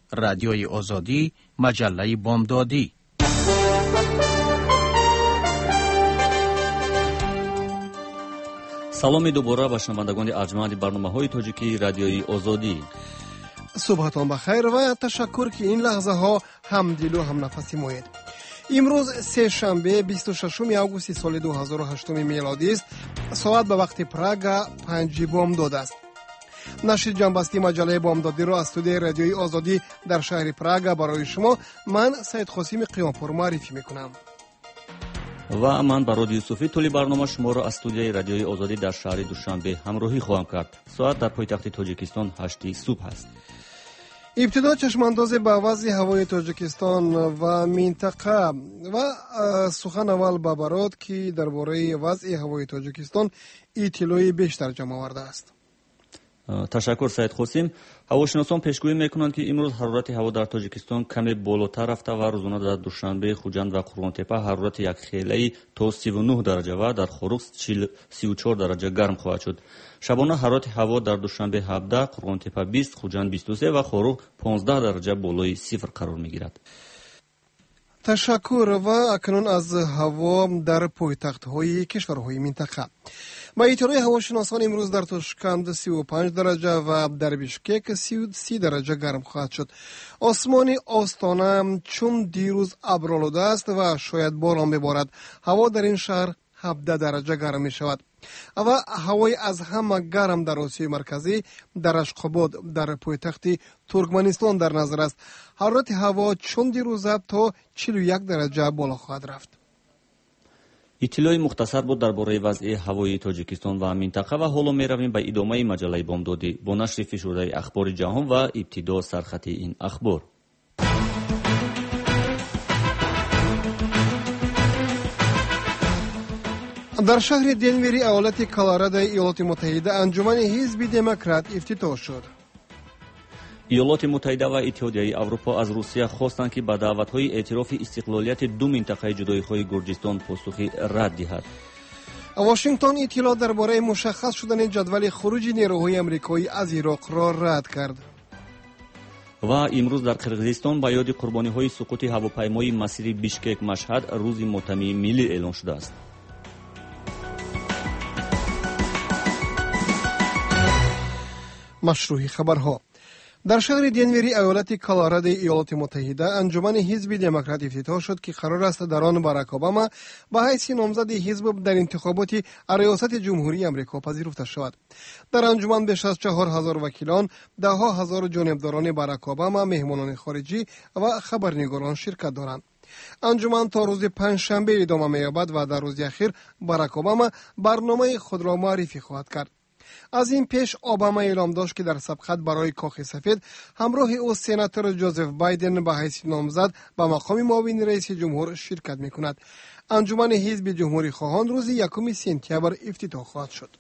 رادیوی آزادی، مجله بامدادی. саломи дубора ба шунавандагони арҷманди барномаҳои тоҷикии радиои озодӣ. субҳатон бахайр ва ташаккур ки ин лаҳзаҳо ҳамдилу ҳамнафаси моед. имрӯз сешанбе 26 августи соли 2008 мелодист. соат ба вақти Прага 5 бомдод аст. нашри ҷанбастии маҷалаи бомдодиро аз студияи радиои озодӣ дар шаҳри Прага барои шумо ман Саидқосими қиёмпур маърифӣ мекунам. ва ман бароди юсуфӣ тӯли барнома шуморо аз студияи радиои озодӣ дар шаҳри душанбе ҳамроҳӣ хоҳам кард. соат дар пойтахти тоҷикистон 8 субҳ аст. ибтидо чашмандозе ба вазъи ҳавои тоҷикистон ва минтақа ва сухан аввал ба барод ки дар бораи вазъи ҳавои тоҷикистон иттилои бештар ҷамъ овардааст. ташаккур Саид Қосим. ҳавошиносон пешгӯӣ мекунанд ки имрӯз ҳарорати ҳаво дар тоҷикистон каме болотар рафта ва рӯзона дар душанбе, хуҷанд ва қурғонтепа ҳарорати якхелаи то 39 дараҷа ва дар хорух 34 дараҷа гарм хоҳад шуд. шабона ҳарорати ҳаво дар душанбе 17, қурғонтепа 20, хуҷанд 23 ва хорух 15 дараҷа болои сифр қарор мегирад. ташаккур. ва акнун аз ҳаво дар пойтахтҳои кишварҳои минтақа. ба иттилои ҳавошиносон имрӯз дар Тошканд 35 дараҷа ва дар Бишкек 30 дараҷа гарм хоҳад шуд. осмони Остона чун дирӯз абролуда аст ва шояд борон беборад. ҳаво дар ин шаҳр 17 дараҷа гарм мешавад. ва ҳавои аз ҳама гарм дар Осиёи марказӣ дар Ашқобод дар пойтахти Туркманистон дар назар аст. ҳарорати ҳаво чун дирӯза то 41 дараҷа боло хоҳад рафт. иттилои мухтасар буд дар бораи вазъи ҳавои тоҷикистон ва минтақа ва ҳоло меравем ба идомаи маҷалаи бомдодӣ бо нашри фишурдаи ахбори ҷаҳон ва ибтидо сархати ин ахбор. дар шаҳри Денвери аёлати Колорадои Иёлоти Муттаҳида анҷумани ҳизби демократ ифтитоҳ шуд. иёлоти муттаҳида ва иттиҳодияи аврупо аз Русия хостанд ки ба даъватҳои эътирофи истиқлолияти ду минтақаи ҷудоихоҳи Гурҷистон посухи рад диҳад. Вашингтон иттилоъ дар бораи мушаххас шудани ҷадвали хуруҷи нерӯҳои амрикоӣ аз Ироқро рад кард. ва имрӯз дар Қирғизистон ба ёди қурбониҳои суқути ҳавопаймои масири Бишкек-Машҳад рӯзи мотамии миллӣ эълон шудааст. машрӯҳи хабарҳо. дар шаҳри Денвери аёлати Колорадои Иёлоти Муттаҳида анҷумани ҳизби демократ ифтитоҳ шуд ки қарор аст дар он Барак Обама ба ҳайси номзади ҳизб дар интихоботи риёсати ҷумҳурии амрико пазируфта шавад. дар анҷуман беш аз 4000 вакилон, даҳҳо ҳазор ҷонибдорони Барак Обама, меҳмонони хориҷӣ ва хабарнигорон ширкат доранд. анҷуман то рӯзи панҷшанбе идома меёбад ва дар рӯзи ахир Барак Обама барномаи худро муаррифӣ хоҳад кард. аз ин пеш Обама эълом дошт ки дар сабқат барои Кохи сафед ҳамроҳи ӯ сенатор Ҷозеф Байден ба ҳайси номзад ба мақоми муовини раиси ҷумҳур ширкат мекунад. анҷумани ҳизби ҷумҳурихоҳон рӯзи 1 сентябр ифтитоҳ хоҳад шуд.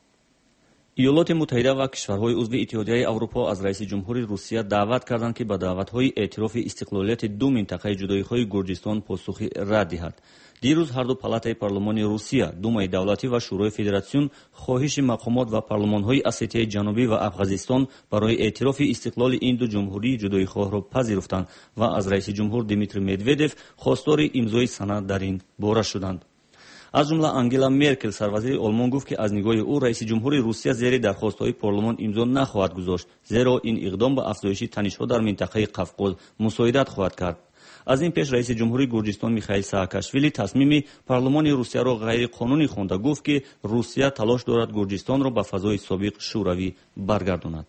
иёлоти муттаҳида ва кишварҳои узви иттиҳодияи аврупо аз раиси ҷумҳури Русия даъват карданд ки ба даъватҳои эътирофи истиқлолияти ду минтақаи ҷудоихоҳи Гурҷистон посухи рад диҳад. дирӯз ҳарду палатаи парлумони Русия, Думаи давлатӣ ва шӯрои федератсион хоҳиши мақомот ва парлумонҳои Осетияи ҷанубӣ ва Афғазистон барои эътирофи истиқлоли ин ду ҷумҳурии ҷудоихоҳро пазируфтанд ва аз раиси ҷумҳур Дмитрий Медведев хостори имзои санад дар ин бора шуданд. аз ҷумла Ангела Меркел, сарвазири Олмон, гуфт ки аз нигоҳи ӯ раиси ҷумҳури Русия зери дархостҳои парлумон имзо нахоҳад гузошт, зеро ин иқдом ба афзоиши танишҳо дар минтақаи Қавқоз мусоидат хоҳад кард. аз ин пеш раиси ҷумҳури Гурҷистон Михаил Саакашвили тасмими парлумони Русияро ғайриқонунӣ хонда гуфт ки Русия талош дорад Гурҷистонро ба фазои собиқ шӯравӣ баргардонад.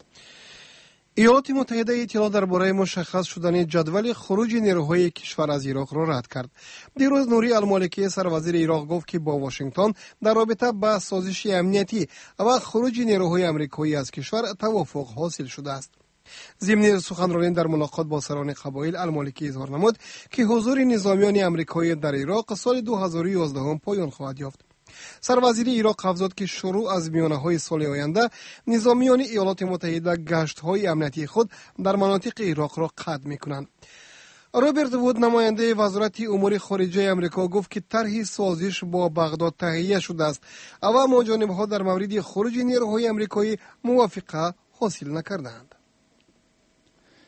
иёлоти муттаҳида иттилоъ дар бораи мушаххас шудани ҷадвали хуруҷи нерӯҳои кишвар аз Ироқро рад кард. дирӯз Нурӣ Алмоликӣ, сарвазири Ироқ, гуфт ки бо Вашингтон дар робита ба созиши амниятӣ ва хуруҷи нерӯҳои амрикоӣ аз кишвар тавофуқ ҳосил шудааст. зимни суханронӣ дар мулоқот бо сарони қабоил, Алмоликӣ изҳор намуд ки ҳузури низомиёни амрикоӣ дар Ироқ соли 2011 поён хоҳад ёфт. сарвазири Ироқ афзод ки шурӯъ аз миёнаҳои соли оянда низомиёни иёлоти муттаҳида гаштҳои амнияти худ дар манотиқи Ироқро қатъ мекунанд. роберт Вуд, намояндаи вазорати умури хориҷаи амрико, гуфт ки тарҳи созиш бо Бағдод таҳия шудааст ва аммо ҷонибҳо дар мавриди хуруҷи нерӯҳои амрикоӣ мувофиқа ҳосил накардаанд.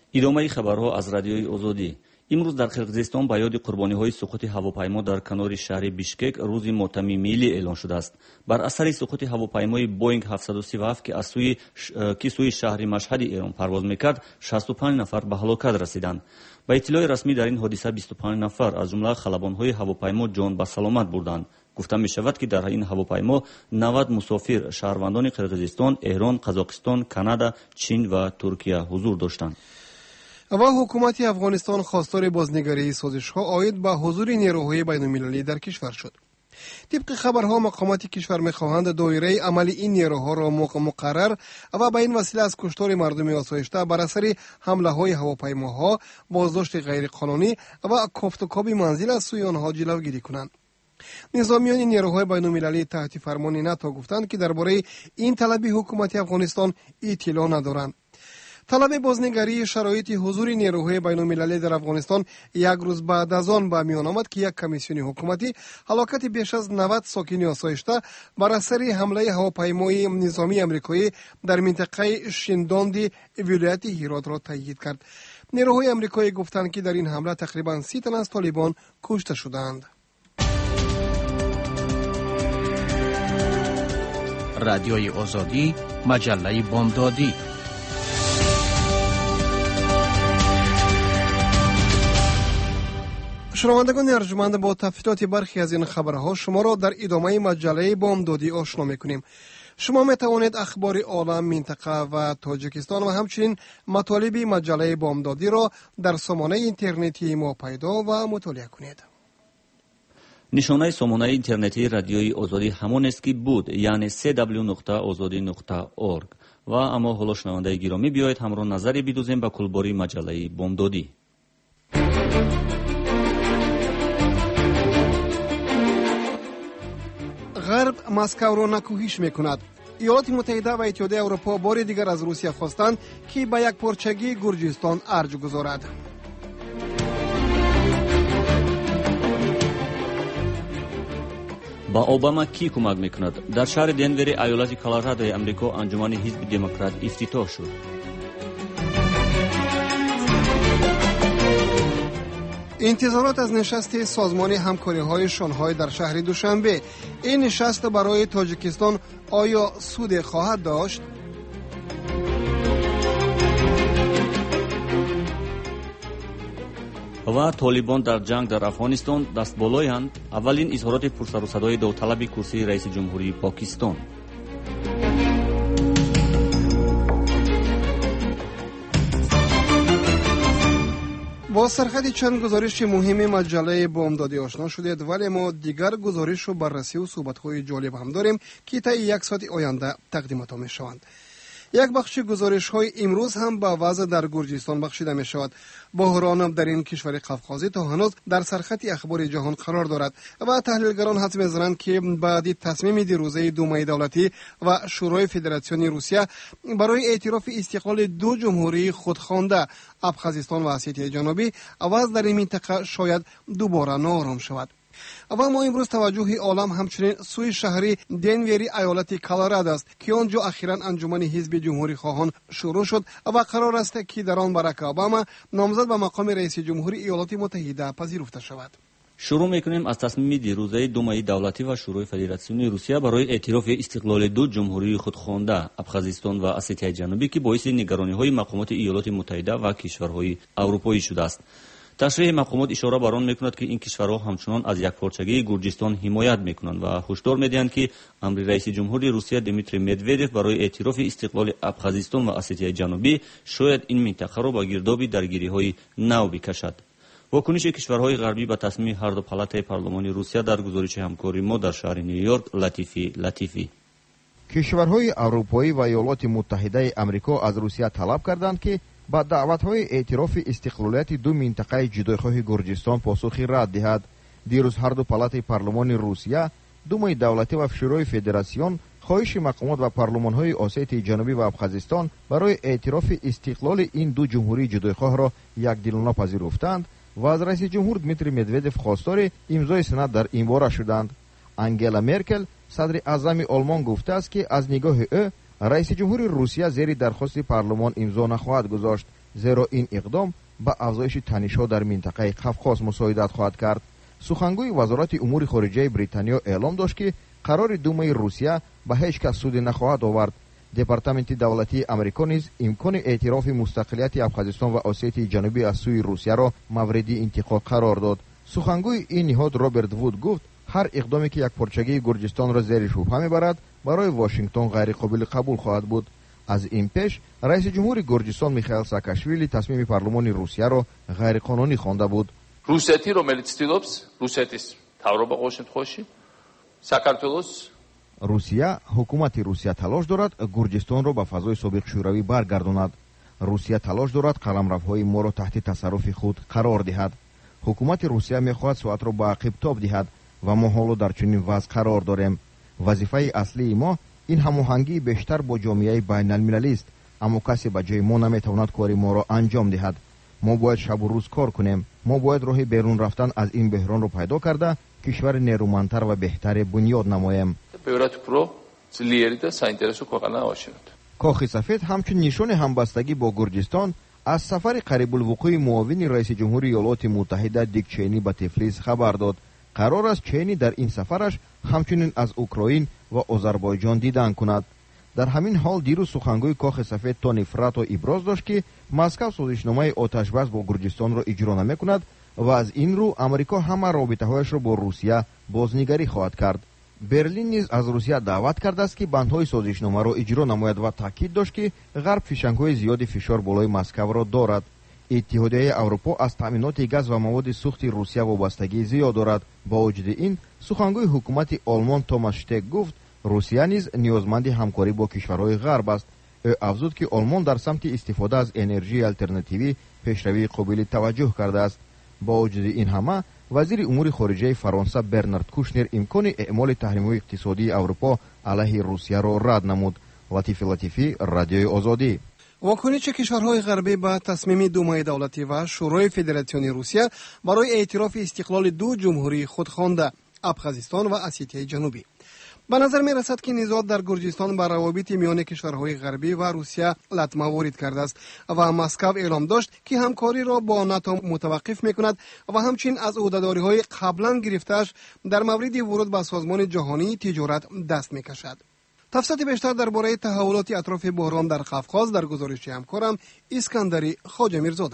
идомаи хабарҳо аз радиои озодӣ. имрӯз дар қирғизистон ба ёди қурбониҳои суқути ҳавопаймо дар канори шаҳри бишкек рӯзи мотами миллӣ эълон шудааст. бар асари суқути ҳавопаймои боинг 737 ки сӯи шаҳри машҳади эрон парвоз мекард, 65 нафар ба ҳалокат расиданд. ба иттилои расмӣ дар ин ҳодиса 25 нафар аз ҷумла халабонҳои ҳавопаймо ҷон ба саломат бурданд. гуфта мешавад, ки дар ин ҳавопаймо 90 мусофир шаҳрвандони қирғизистон, эҳрон, қазоқистон, канада, чин ва туркия ҳузур доштанд. ва ҳукумати афғонистон хостори бознигарии созишҳо оид ба ҳузури нерӯҳои байнулмилалӣ дар кишвар шуд. طبق خبرها مقامات کشور می‌خواهند دایره عمل این نیروها را مقرر و به این وسیله از کشتار مردم آسایشته بر اثر حمله‌های هواپیماها، بازداشت غیرقانونی و کوفت و کاب منزل از سوی آنها جلوگیری کنند. نظامیان نیروهای بین‌المللی تحت فرمان ناتو گفتند که درباره این طلب حکومت افغانستان اطلاع ندارند. طلب بازنگری شرایط حضور نیروهای بین‌المللی در افغانستان یک روز بعد از آن به میان آمد که یک کمیسیون حکومتی هلاکت بیش از 90 ساکن آسایشته بر اثر حمله هواپیمای نظامی آمریکایی در منطقه شینداندی ولایت هرات را تایید کرد. نیروهای آمریکایی گفتند که در این حمله تقریبا 30 تن از طالبان کشته شدند. رادیوی آزادی، مجله بامدادی. شنوندگان ارجمند، با تفصیلات برخی از این خبرها شما را در ادامه مجله بامدادی آشنا می‌کنیم. شما می توانید اخبار عالم، منطقه و تاجیکستان و همچنین مطالب مجله بامدادی را در سامانه اینترنتی ما پیدا و مطالعه کنید. نشانه سامانه اینترنتی رادیوی آزادی همان است که بود، یعنی www.azadi.org. و اما حالا شنونده گرامی بیایید همراه نظری بدوزیم به کلباری مجله بامدادی. غرب مسکو را نکوهش میکند. ایالات متحده و اتحادیه اروپا بار دیگر از روسیه خواستند که به یک پارچگی گرجستان ارج گذارد. با اوباما کی کمک میکند؟ در شهر دنور ایالت کلرادو امریکا انجمن حزب دموکرات افتتاح شد. انتظارات از نشست سازمان همکاری‌های شانگهای در شهر دوشنبه. این نشست برای تاجیکستان آیا سود خواهد داشت؟ و طالبان در جنگ در افغانستان دستبالایند. اولین اظهارات پرسر و صدای داوطلب کرسی رئیس جمهوری پاکستان. با سرخط چند گزارش مهم مجله بامدادی آشنا شدید، ولی ما دیگر گزارش و بررسی و صحبت‌های جالب هم داریم که تا یک ساعت آینده تقدیمتان می‌شوند. یک بخش گزارش‌های امروز هم با وضع در گرجستان بخشیده می‌شود. بحران در این کشور قفقازی تا هنوز در سرخط اخبار جهان قرار دارد و تحلیلگران حدس می‌زنند که بعد تصمیم دیروزه دومای دولتی و شورای فدراسیون روسیه برای اعتراف استقلال دو جمهوری خودخوانده ابخازستان و اسیای جنوبی، وضع در این منطقه شاید دوباره نارام شود. و ما امروز توجه عالم همچنین سوی شهری دنوری ایالت کلرادو است که آنجا اخیراً انجمن حزب جمهوری خواهان شروع شد و قرار است که در آن باراک اوباما نامزد به مقام رئیس جمهوری ایالات متحده پذیرفته شود. شروع میکنیم از تصمیم دیروزه دومای دولتی و شورای فدراسیون روسیه برای اعتراف استقلال دو جمهوری خودخوانده ابخازستان و اسیای جنوبی که باعث نگرانی‌های مقامات ایالات متحده و کشورهای اروپایی شده است. تشریح مقامات اشاره بر آن میکند که این کشورها همچنان از یک پارچگی گرجستان حمایت میکنند و هشدار میدهند که امر رئیس جمهوری روسیه دیمیتری مدودف برای اعتراف استقلال ابخازستان و اسیای جنوبی شاید این منطقه را با گرداب درگیری‌های نو بکشد. واکنش کشورهای غربی به تصمیم هر دو پالات پارلمان روسیه در گزارش همکاری ما در شهر نیویورک. لطیفی کشورهای اروپایی و ایالات متحده آمریکا از روسیه طلب کردند که با دعوت‌های اعتراف استقلالیت دو منطقه جدایخواه گرجستان پاسخی رد دهد. دیروز هر دو پالات پارلمان روسیه، دومای دولتی و شورای فدراسیون خواهش مقامات و پارلمان‌های اسیای جنوبی و ابخازستان برای اعتراف استقلال این دو جمهوری جدایخواه را یکدلانه پذیرفتند و از رئیس جمهور دیمیتری مدودف خواستار امضای سند در این باره شدند. انگلا مرکل صدر اعظم آلمان گفته است که از نگاه او رئیس جمهوری روسیه زیر درخواست پارلمان امضا نخواهد گذاشت. زیرا این اقدام به افزایش تنش‌ها در منطقه قفقاز مساعدت خواهد کرد. سخنگوی وزارت امور خارجه بریتانیا اعلام داشت که قرار دومه روسیه به هیچ کس سود نخواهد آورد. دپارتمنت دولتی امریکا نیز امکان اعتراف مستقلیت ابخازستان و اسیتی جنوبی از سوی روسیه را مورد انتقاد قرار داد. سخنگوی این نهاد رابرت وود گفت هر اقدامی که یک پارچگی گرجستان را زیر شبهه میبرد برای واشنگتن غیر قابل قبول خواهد بود. از این پیش رئیس جمهور گرجستان میخائیل ساکاشویلی تصمیم پارلمان روسیه را غیر قانونی خوانده بود. روسیتی რომელიც ცდილობს რუსეთის თავრობა ყოველ შემთხვევაში საქართველოს روسیه حکومت روسیه تلاش دارد گرجستان را به فضای سابق شوروی برگرداند. روسیه تلاش دارد قلمروهای ما را تحت تصرف خود قرار دهد. حکومت روسیه میخواهد ساعت را به عقب تاب دهد و ما حالا در چنین وضع قرار داریم. وظیفه اصلی ما این هماهنگی بیشتر با جامعه بین المللی است، اما کسی به جای ما نمیتواند کار ما را انجام دهد. ما باید شب و روز کار کنیم. ما باید راه بیرون رفتن از این بحران را پیدا کرده کشور نیرومندتر و بهتر بنیاد نماییم. کاخ سفید همچون نشان همبستگی با گرجستان از سفر قریب الوقوع معاون رئیس جمهور ایالات متحده دیک چینی به تفلیس خبر داد. قرار است چینی در این سفرش همچنین از اوکراین و آذربایجان دیدن کند. در همین حال دیروز سخنگوی کاخ سفید تونی فراتو ابراز داشت که مسکو سازشنامه آتشبس با گرجستان را اجرا نمی‌کند و از این رو امریکا همه رابطه‌هایش را با روسیه بازنگری خواهد کرد. برلین نیز از روسیه دعوت کرده است که بندهای سازشنامه را اجرا نماید و تاکید داشت که غرب فشنگ‌های زیادی فشار بالای مسکو را دارد. اتحادیه اروپا از تامینات گاز و مواد سوخت روسیه وابستگی زیاد دارد. با وجود این سخنگوی حکومت آلمان توماس شتک گفت روسیه نیز نیازمند همکاری با کشورهای غرب است. او افزود که آلمان در سمت استفاده از انرژی آلترناتیوی پیشروی قابل توجه کرده است. با وجود این همه وزیر امور خارجه فرانسه برنارد کوشنر امکان اعمال تحریم‌های اقتصادی اروپا علیه روسیه را رد نمود. لطیفی رادیوی آزادی. واکنش کشورهای غربی به تصمیم دومای دولتی و شورای فدراسیونی روسیه برای اعتراف استقلال دو جمهوری خودخوانده ابخازستان و اسیتی جنوبی. به نظر می رسد که نزاع در گرجستان بر روابط میان کشورهای غربی و روسیه لطمه وارد کرده است و مسکو اعلام داشت که همکاری را با ناتو متوقف می کند و همچنین از عهده‌داری های قبلا گرفته‌اش در مورد ورود به سازمان جهانی تجارت دست می کشد. تفصیلات بیشتر درباره تحولات اطراف بحران در قفقاز در گزارش همکارم اسکندری خواجه میرزاده.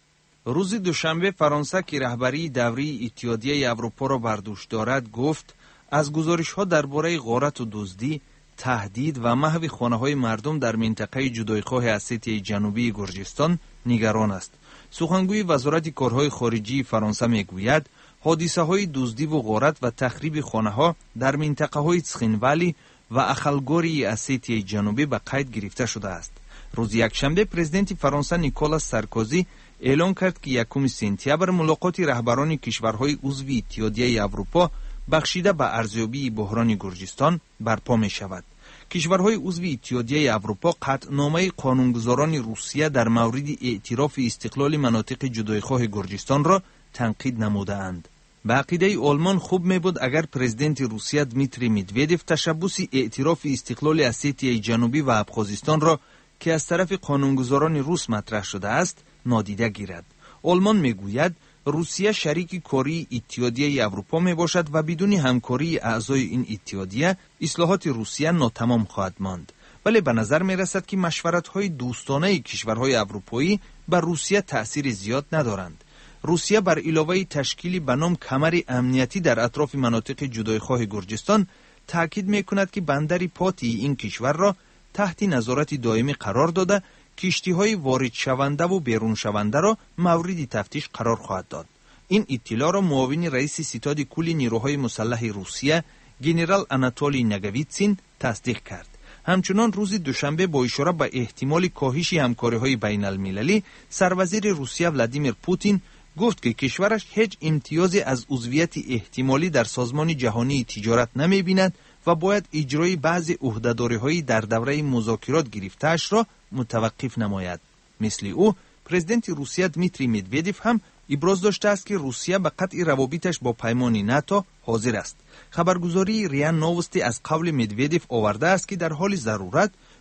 روز دوشنبه فرانسه که رهبری دوری اتحادیه اروپا را بر دوش دارد گفت از گزارش‌ها درباره غارت و دزدی، تهدید و محو خانه‌های مردم در منطقه جدایخواه اسیتی جنوبی گرجستان نگران است. سخنگوی وزارت کارهای خارجی فرانسه میگوید حادثه‌های دزدی و غارت و تخریب خانه‌ها در منطقه‌های تسخینوالی و اخلگوری اسیتی جنوبی به قید گرفته شده است. روز یکشنبه پرزیدنت فرانسه نیکولاس سارکوزی اعلام کرد که 1 سپتامبر ملاقات رهبران کشورهای عضو اتحادیه اروپا بخشیده به ارزیابی بحران گرجستان برپا می شود. کشورهای عضو اتحادیه اروپا قطعنامه قانونگذاران روسیه در مورد اعتراف استقلال مناطق جدایخواه گرجستان را تنقید نمودند. به عقیده آلمان خوب می بود اگر پرزیدنت روسیه دمیتری مدودوف تشبث اعتراف استقلال اسیتی جنوبی و ابخازستان را که از طرف قانونگذاران روس مطرح شده است نادیده گیرد. آلمان می گوید روسیه شریک کاری اتحادیه اروپا می باشد و بدون همکاری اعضای این اتحادیه اصلاحات روسیه ناتمام خواهد ماند. ولی به نظر می رسد که مشورت‌های دوستانه کشورهای اروپایی بر روسیه تأثیر زیاد ندارند. روسیه بر علاوه تشکیل به نام کمر امنیتی در اطراف مناطق جدایخواه گرجستان تاکید می کند که بندر پاتی این کشور را تحت نظارت دائمی قرار داده کشتی‌های وارد شونده و بیرون شونده را مورد تفتیش قرار خواهد داد. این اطلاع را معاون رئیس ستاد کل نیروهای مسلح روسیه ژنرال آناتولی نگویتسین تصدیق کرد. همچنان روز دوشنبه با اشاره به احتمال کاهش همکاری‌های بین المللی سروزیر روسیه ولادیمیر پوتین گفت که کشورش هیچ امتیازی از عضویت احتمالی در سازمان جهانی تجارت نمی‌بیند و باید اجرای بعضی عهده‌داری‌های در دوره مذاکرات گرفته‌اش را متوقف نماید. مثل او پرزیدنت روسیه دمیتری مدودوف هم ابراز داشته است که روسیه به قطع روابطش با پیمان ناتو حاضر است. خبرگزاری ریان نووستی از قول مدودوف آورده است که در حال ضرورت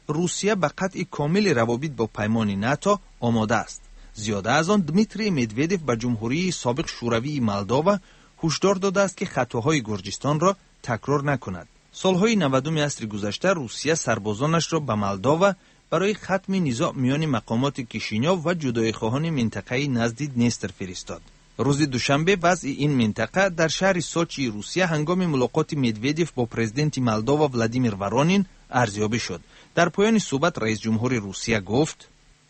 روسیه به قطع کامل روابط با پیمان ناتو آماده است. زیاده از آن دمیتری مدودف به جمهوری سابق شوروی مولداوا هشدار داده است که خطاهای گرجستان را تکرار نکند. سالهای 90 عصر گذشته روسیه سربازانش را به مولداوا برای ختم نزاع میان مقامات کیشینیو و جدایی‌خواهان منطقه نزد دنستر فرستاد. روز دوشنبه وضع این منطقه در شهر سوچی روسیه هنگام ملاقات مدودف با پرزیدنت مولداوا ولادیمیر ورونین ارزیابی شد. در پایان صحبت رئیس جمهور روسیه گفت: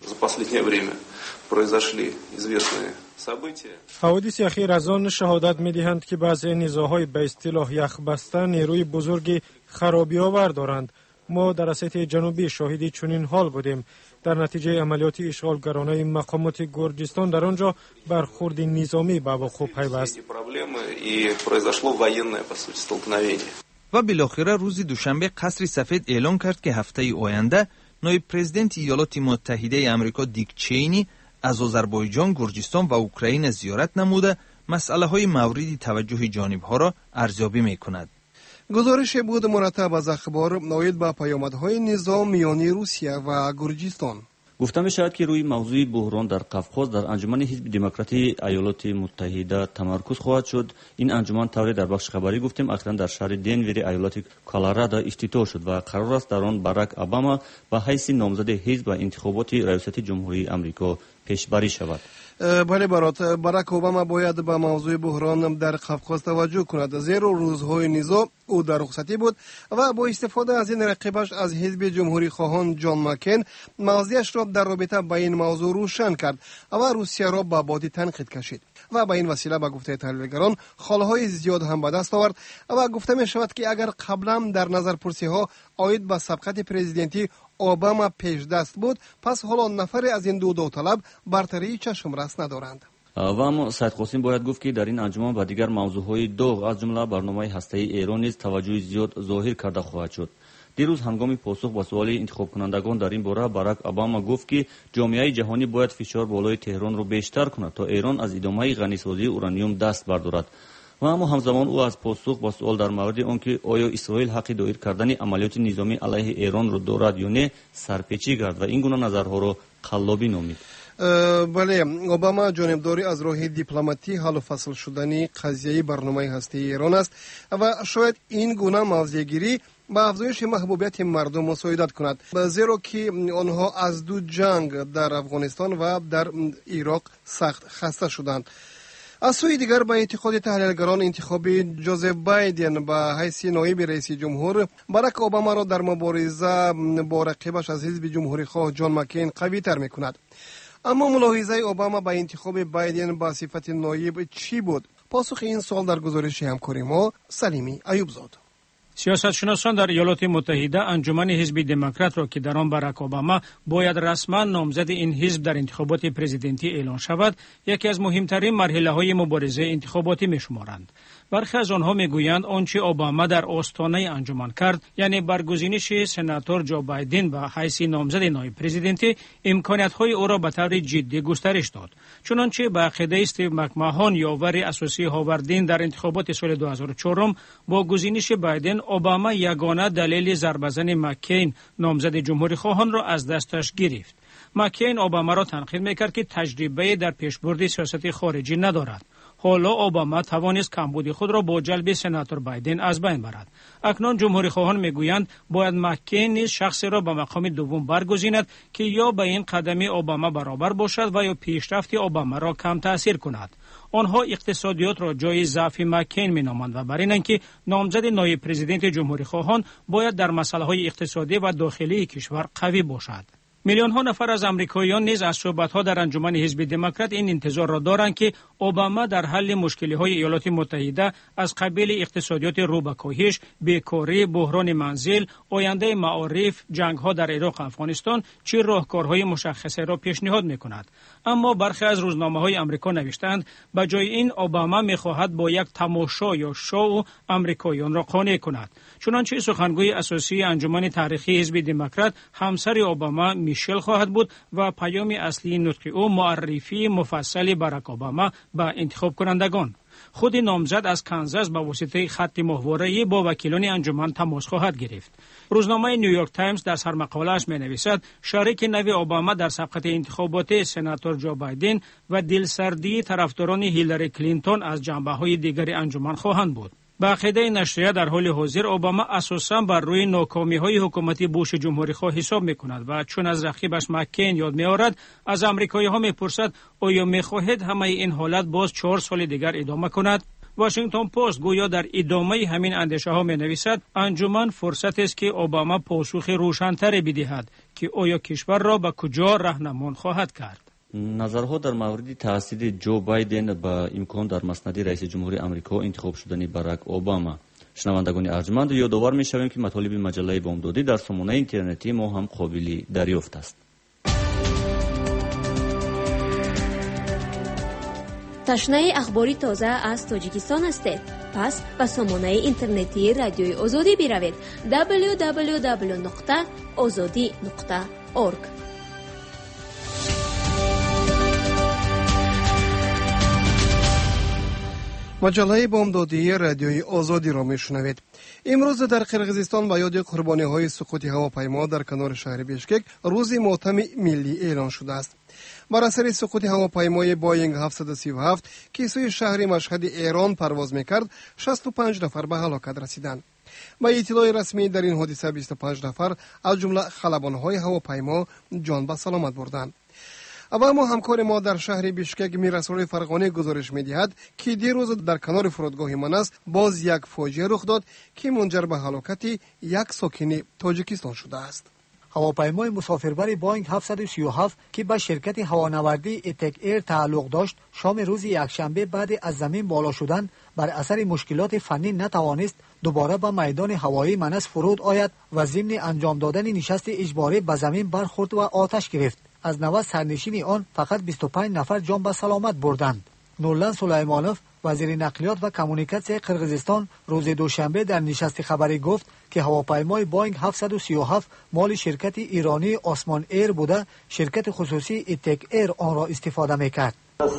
حوادث اخیر از آن شهادت می‌دهند که بعضی نزاع‌های به اصطلاح یخبسته نیروی بزرگی خرابی آور دارند. ما در اسیت جنوبی شاهد چنین حال بودیم. در نتیجه عملیات اشغالگرانه مقامات گرجستان در آنجا برخورد نظامی به وقوع پیوست. و بالاخره روز دوشنبه قصر سفید اعلام کرد که هفته آینده نایب پرزیدنت ایالات متحده آمریکا دیک چینی از آذربایجان، گرجستان و اوکراین زیارت نموده مسئله های مورد توجه جانبها را ارزیابی می کند. گزارش بود مرتب از اخبار ناید به پیامدهای نزاع میان روسیه و گرجستان. گفته می شود که روی موضوع بحران در قفقاز در انجمن حزب دموکراتی ایالات متحده تمرکز خواهد شد. این انجمن طوری در بخش خبری گفتیم اخیراً در شهر دنور ایالات کالرادو افتتاح شد و قرار است در آن باراک اوباما به حیث نامزد حزب و انتخابات ریاست جمهوری آمریکا پیشبری شود. بله برات، باراک اوباما باید به موضوع بحران در قفقاز توجه کند، زیرا روزهای نزاع او در رخصتی بود و با استفاده از این رقیبش از حزب جمهوری خواهان جان مکین موضعش را در رابطه با این موضوع روشن کرد و روسیه را به بادی تنقید کشید و به این وسیله به گفته تحلیلگران خالهای زیاد هم به دست آورد و گفته می شود که اگر قبلا در نظرپرسی ها عاید به سبقت پرزیدنتی اوباما پیش دست بود، پس حالا نفر از این دو داوطلب برتری چشم رس ندارند. و اما سید قاسم باید گفت که در این انجمن با دیگر موضوعهای داغ از جمله برنامه هسته‌ای ایران نیز توجه زیاد ظاهر کرده خواهد شد. دیروز هنگام پاسخ به سوال انتخاب کنندگان در این باره باراک اوباما گفت که جامعه جهانی باید فشار بالای تهران را بیشتر کند تا ایران از ادامه غنیسازی اورانیوم دست بردارد. و اما همزمان او از پاسخ به سوال در مورد آنکه آیا اسرائیل حق دایر کردن عملیات نظامی علیه ایران را دارد یا نه سرپیچی کرد و این گونه نظرها را قلابی نامید. بله، اوباما جانبداری از راه دیپلماتی حل و فصل شدنی قضیه برنامه هسته ایران است و شاید این گونه موضع‌گیری به افزایش محبوبیت مردم مساعدت کند، زیرا که آنها از دو جنگ در افغانستان و در عراق سخت خسته شدند. از سوی دیگر به اعتقاد تحلیلگران انتخاب جوزف بایدن به حیث نایب رئیس جمهور باراک اوباما را در مبارزه با رقیبش از حزب جمهوری خواه جان مکین قوی تر می کند. اما ملاحظه اوباما به انتخاب بایدن به صفت نایب چی بود؟ پاسخ این سوال در گزارش همکار ما سلیمی ایوبزاد. سیاستشناسان در ایالات متحده انجمن حزب دموکرات را که در آن باراک اوباما باید رسما نامزد این حزب در انتخابات پرزیدنتی اعلان شود، یکی از مهمترین مرحله‌های مبارزه انتخاباتی می‌شمارند. برخی از آنها میگویند آنچه اوباما در آستانه انجمن کرد، یعنی برگزینش سناتور جو بایدن به حیث نامزد نایب پرزیدنتی، امکانیت‌های او را به طور جدی گسترش داد. چنانچه به عقیده استیو مکماهان یاور اساسی هاوردین در انتخابات سال 2004 با گزینش بایدن اوباما یگانه دلیل ضربه‌زن مکین نامزد جمهوری خواهان را از دستش گرفت. مکین اوباما را تنقید میکرد که تجربه در پیشبرد سیاست خارجی ندارد. حالا اوباما توانست کمبود خود را با جلب سناتور بایدن از بین برد. اکنون جمهوری خواهان میگویند باید مکین نیز شخصی را به مقام دوم برگزیند که یا به این قدم اوباما برابر باشد و یا پیشرفت اوباما را کم تأثیر کند. آنها اقتصادیات را جای ضعف مکین مینامند و بر اینند که نامزد نایب پرزیدنت جمهوری خواهان باید در مسائل اقتصادی و داخلی کشور قوی باشد. میلیون ها نفر از امریکاییان نیز از صحبت‌ها در انجمن حزب دموکرات این انتظار را دارند که اوباما در حل مشکل‌های ایالات متحده از قبیل اقتصادیات رو به کاهش، بیکاری، بحران منزل، آینده معارف، جنگ‌ها در عراق و افغانستان چه راهکارهای مشخصه را پیشنهاد می‌کند. اما برخی از روزنامه‌های آمریکا نوشتند به جای این اوباما می‌خواهد با یک تماشا یا شو امریکاییان را قانع کند. چنانچه سخنگوی اساسی انجمن تاریخی حزب دموکرات همسر اوباما میشل خواهد بود و پیام اصلی نطق او معرفی مفصل باراک اوباما به انتخاب کنندگان. خود نامزد از کانزاس با واسطه خط ماهواره‌ای با وکیلان انجمن تماس خواهد گرفت. روزنامه نیویورک تایمز در سرمقاله‌اش می‌نویسد شریک نوی اوباما در سبقت انتخابات سناتور جو بایدن و دلسردی طرفداران هیلاری کلینتون از جنبه‌های دیگر انجمن خواهند بود. با عقیده نشریه در حال حاضر اوباما اساساً بر روی ناکامی‌های حکومت بوش جمهوری خواه حساب می‌کند و چون از رقیبش مکین یاد می‌آورد از آمریکایی‌ها می‌پرسد آیا می‌خواهید همه این حالت باز 4 سال دیگر ادامه کند؟ واشنگتن پست گویا در ادامه همین اندیشه‌ها می‌نویسد انجمن فرصت است که اوباما پاسخ روشن‌تری بدهد که آیا کشور را به کجا راهنمون خواهد کرد. назарҳо дар мавриди таҳсили ҷо байден ба имкон дар маснади раиси ҷумҳури амрико интихоб шудани барак обама. шунавандагони арҷманд ёдовар мешавем ки матолиби маҷаллаи бомдодӣ дар сомонаи интернетии мо ҳам қобили дарёфт аст. ташнаи ахбори тоза аз тоҷикистон ҳастед? пас ба сомонаи интернетии радиои озодӣ биравед. www.ozodi.org. маҷаллаи бомдодии радиои озодиро мешунавед. имрӯз дар қирғизистон ба ёди қурбониҳои суқути ҳавопаймо дар канори шаҳри бишкек рӯзи мотами миллӣ эълон шудааст. бар асари суқути ҳавопаймои боинг 737 ки сӯи шаҳри машҳади эрон парвоз мекард 65 нафар ба ҳалокат расиданд. ба иттилои расмӣ дар ин ҳодиса 25 нафар аз ҷумла халабонҳои ҳавопаймо ҷон ба саломат бурданд. اول ما همکار ما در شهر بیشکک میرسول فرغانی گزارش می‌دهد که دیروز در کنار فرودگاه مناس باز یک فاجعه رخ داد که منجر به هلاکت یک ساکن تاجیکستان شده است. هواپیمای مسافربر بوینگ 737 که به شرکت هوانوردی اتک ایر تعلق داشت شام روز یکشنبه بعد از زمین بالا شدن بر اثر مشکلات فنی نتوانست دوباره به میدان هوایی مناس فرود آید و ضمن انجام دادن نشست اجباری به زمین برخورد و آتش گرفت. از 90 سرنشین آن فقط 25 نفر جان به سلامت بردند. نورلان سلیمانوف وزیر نقلیات و کمونیکاسیون قرقیزستان روز دوشنبه در نشست خبری گفت که هواپیمای بوینگ 737 مال شرکت ایرانی آسمان ایر بوده، شرکت خصوصی اتک ایر آن را استفاده میکرد.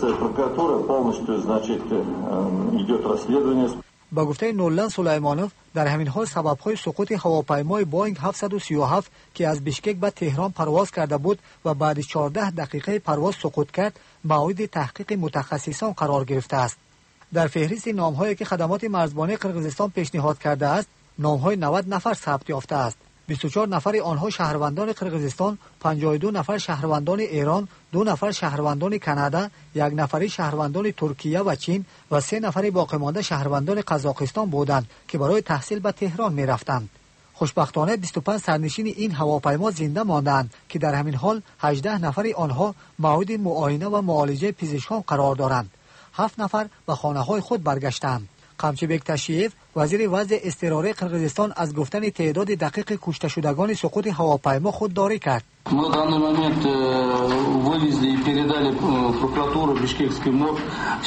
با گفته نورلان سلیمانوف در همین حال سبب‌های سقوط هواپیمای بوینگ 737 که از بیشکک به تهران پرواز کرده بود و بعد 14 دقیقه پرواز سقوط کرد مورد تحقیق متخصصان قرار گرفته است. در فهرست نام‌هایی که خدمات مرزبانی قرقیزستان پیشنهاد کرده است، نام‌های 90 نفر ثبت یافته است. 24 نفر آنها شهروندان قرقیزستان، 52 نفر شهروندان ایران، 2 نفر شهروندان کانادا، 1 نفر شهروندان ترکیه و چین و 3 نفر باقی مانده شهروندان قزاقستان بودند که برای تحصیل به تهران می رفتند. خوشبختانه 25 سرنشین این هواپیما زنده ماندند که در همین حال 18 نفر آنها مورد معاینه و معالجه پزشکان قرار دارند. 7 نفر به خانه‌های خود برگشتند. قمچیبک تشییف وزیر وضع اضطراری قرقیزستان از گفتن تعداد دقیق کشته شدگان سقوط هواپیما خودداری کرد. ما در این момент вывезли и передали прокуратуру Бишкекский МОРГ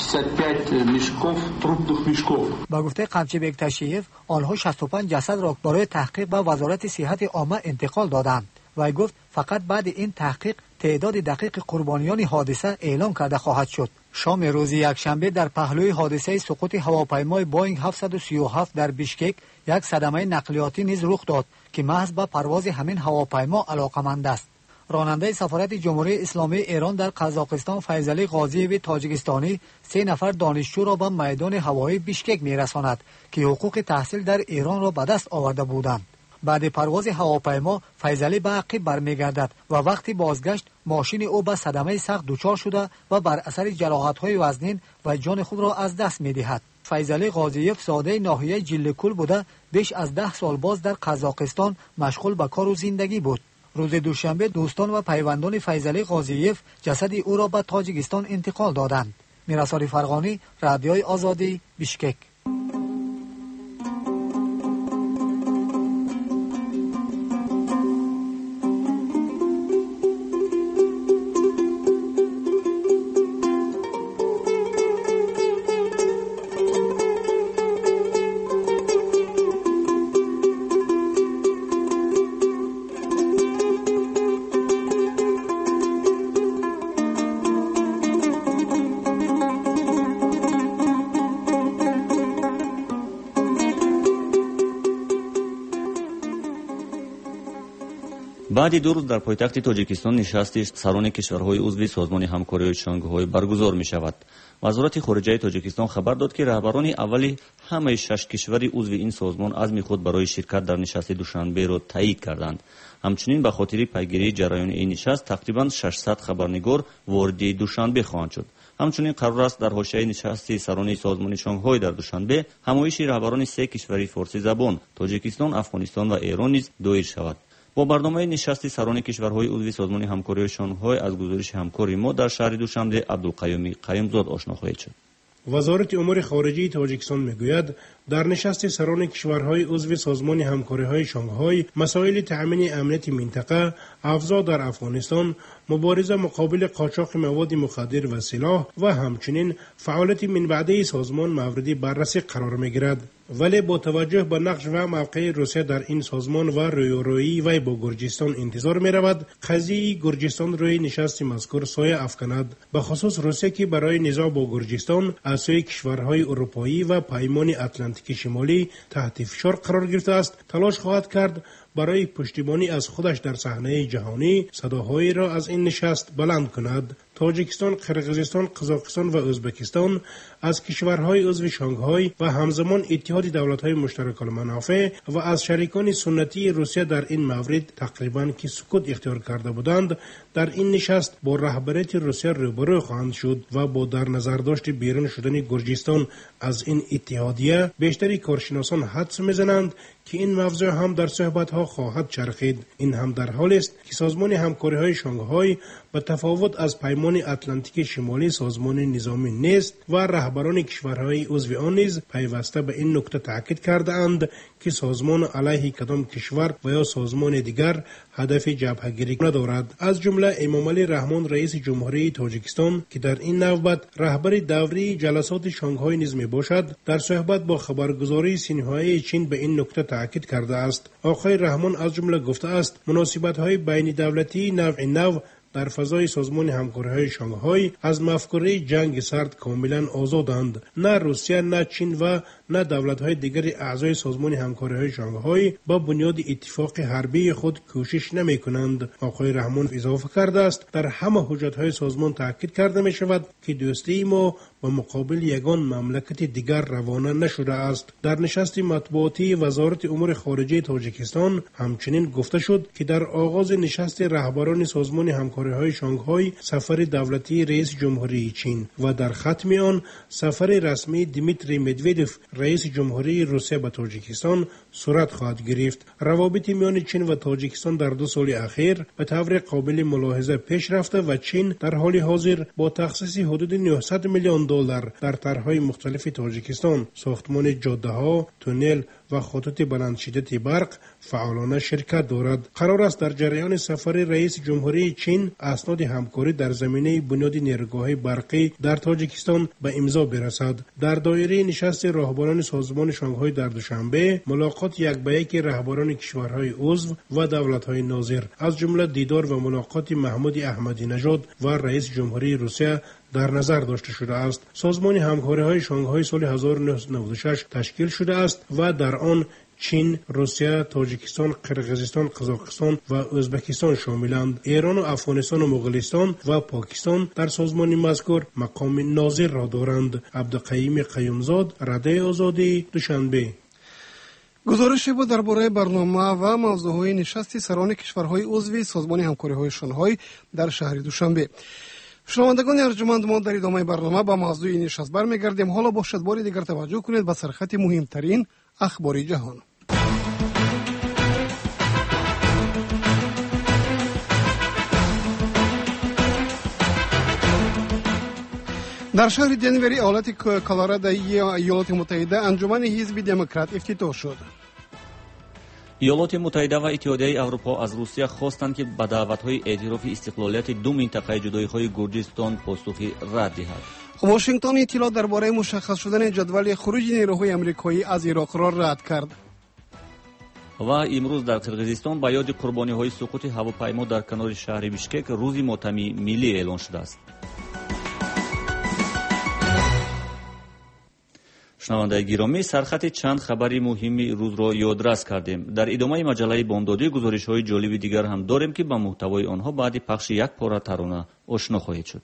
65 мешков трупных мешков. با گفته قمچیبک تشییف آنها 65 جسد را برای تحقیق به وزارت صحت عامه انتقال دادند. وی گفت فقط بعد این تحقیق تعداد دقیق قربانیان حادثه اعلام کرده خواهد شد. شام روز یکشنبه در پهلوی حادثه سقوط هواپیمای بوینگ 737 در بیشکک یک صدمه نقلیاتی نیز رخ داد که محض به پرواز همین هواپیما علاقمند است. راننده سفارت جمهوری اسلامی ایران در قزاقستان فیضعلی غازیوی تاجیکستانی 3 نفر دانشجو را به میدان هوایی بیشکک می‌رساند که حقوق تحصیل در ایران را به دست آورده بودند. بعد پرواز هواپیما فیضعلی به عقب برمیگردد و وقتی بازگشت ماشین او به صدمه سخت دچار شده و بر اثر جراحت‌های وزنین و جان خود را از دست می‌دهد. فیضعلی غازیف زاده ناحیه جیلکول بوده بیش از 10 سال باز در قزاقستان مشغول به کار و زندگی بود. روز دوشنبه دوستان و پیوندان فیضعلی غازیف جسد او را به تاجیکستان انتقال دادند. میرسال فرغانی، رادیوی آزادی، بیشکک. баъди 2 рӯз дар пойтахти тоҷикистон нишасти сарони кишварҳои узви созмони ҳамкории шонгҳой баргузор мешавад. вазорати хориҷаи тоҷикистон хабар дод, ки раҳбарони аввали ҳамаи 6 кишвари узви ин созмон азми худ барои ширкат дар нишасти душанберо таъйид карданд. ҳамчунин ба хотири пайгирии ҷараёни ин нишаст тақрибан 600 хабарнигор вориди душанбе хоҳанд шуд. ҳамчунин қарор аст дар ҳошияи нишасти сарони созмони шонгҳой дар душанбе ҳамоиши раҳбарони 3 кишвари форсизабон тоҷикистон, афғонистон ва эрон низ доир шавад. бо барномаи нишасти сарони кишварҳои узви созмони ҳамкории шонгҳой аз гузориши ҳамкори мо дар шаҳри душанбе абдулқаюми қаюмзод ошно хоҳед шуд. وزارت امور خارجه تاجیکستان میگوید در نشست سران کشورهای عضو سازمان همکاری‌های شانگهای مسائل تأمین امنیت منطقه، افزا در افغانستان، مبارزه مقابل قاچاق مواد مخدر و سلاح و همچنین فعالیت منبعثه سازمان مورد بررسی قرار میگیرد. ولی با توجه به نقش و موقع روسیه در این سازمان و رویارویی وی با گرجستان انتظار می رود قضیه گرجستان روی نشست مذکور سایه افکند، به خصوص روسیه که برای نزاع با گرجستان از سوی کشورهای اروپایی و پیمان اتلانتیک شمالی تحت فشار قرار گرفته است، تلاش خواهد کرد برای پشتیبانی از خودش در صحنه جهانی صداهایی را از این نشست بلند کند. تاجیکستان، قرقیزستان، قزاقستان و ازبکستان از کشورهای عضو شانگهای و همزمان اتحاد دولت‌های مشترک المنافع و از شریکان سنتی روسیه در این مورد تقریباً که سکوت اختیار کرده بودند، در این نشست با رهبریت روسیه روبرو خواهند شد و با در نظر داشت بیرون شدن گرجستان از این اتحادیه بیشتری کارشناسان حدس می‌زنند که این موضوع هم در صحبت‌ها خواهد چرخید. این هم در حالی است که سازمان همکاری‌های شانگهای به تفاوت از پیمان اتلانتیک شمالی سازمان نظامی نیست و رهبران کشورهای عضو آن نیز پیوسته به این نکته تاکید کرده‌اند که سازمان علیه کدام کشور و یا سازمان دیگر هدف جبهه‌گیری ندارد. از جمله امامعلی رحمان رئیس جمهوری تاجیکستان که در این نوبت رهبر دوری جلسات شانگهای نیز میباشد، در صحبت با خبرگزاری سینهوای چین به این نکته تاکید کرده است. آقای رحمان از جمله گفته است مناسبت‌های بین دولتی نو در فضای سازمان همکاری‌های شانگهای از مفکوره جنگ سرد کاملا آزادند. نه روسیه، نه چین و نه دولت‌های دیگر اعضای سازمان همکاری‌های شانگهای با بنیاد اتفاق حربی خود کوشش نمی‌کنند. آقای رحمان اضافه کرده است در همه حجت‌های سازمان تاکید کرده می‌شود که دوستی ما با مقابل یگان مملکت دیگر روانه نشده است. در نشست مطبوعاتی وزارت امور خارجه تاجیکستان همچنین گفته شد که در آغاز نشست رهبران سازمان همکاری‌های شانگهای سفر دولتی رئیس جمهوری چین و در ختم آن سفر رسمی دیمیتری مدودوف رئیس جمهوری روسیه به تاجیکستان صورت خواهد گرفت. روابط میان چین و تاجیکستان در 2 سال اخیر به طور قابل ملاحظه پیش رفته و چین در حال حاضر با تخصیص حدود 900 میلیون دلار در طرح‌های مختلف تاجیکستان، ساختمان جاده‌ها، تونل و خطوط بلند شدت برق فعالانه شرکت دارد. قرار است در جریان سفر رئیس جمهوری چین اسناد همکاری در زمینه بنیاد نیروگاه برقی در تاجیکستان به امضا برسد. در دایره نشست راهبران سازمان شانگهای در دوشنبه ملاقات یک به یک رهبران کشورهای عضو و دولت‌های ناظر از جمله دیدار و ملاقات محمود احمدی نژاد و رئیس جمهوری روسیه در نظر داشته شده است. سازمان همکاری‌های شانگهای سال 1996 تشکیل شده است و در آن چین، روسیه، تاجیکستان، قرقیزستان، قزاقستان و ازبکستان شاملند. ایران و افغانستان و مغولستان و پاکستان در سازمان مذکور مقام ناظر را دارند. عبدالقیوم قیومزاد، رادیو آزادی، دوشنبه. گزارش بود درباره برنامه و موضوعهای نشست سران کشورهای عضو سازمان همکاری‌های شانگهای در شهر دوشنبه. شنوندگان ارجمند، ما در ادامه برنامه با موضوع نشست برمیگردیم. حالا باشد بار دیگر توجه کنید به سرخط مهمترین اخبار جهان. در شهر دنوری ایالت کلرادو ایالات متحده انجمن حزب دموکرات افتتاح شد. ایالات متحده و اتحادیه اروپا از روسیه خواستند که به دعوت‌های اعتراف استقلالیت 2 منطقه جدایی‌های گرجستان پاسخی رد دهد. واشنگتن اطلاع درباره مشخص شدن جدول خروج نیروهای آمریکایی از عراق را رد کرد. و امروز در قرقیزستان به یاد قربانی‌های سقوط هواپیما در کنار شهر بیشکک روز ماتم ملی اعلان شده است. шунавандаи гиромӣ, сархати чанд хабари муҳими рӯзро ёдрас кардем. дар идомаи маҷаллаи бомдодӣ гузоришҳои ҷолиби дигар ҳам дорем, ки ба муҳтавои онҳо баъди пахши як пора тарона ошно хоҳед шуд.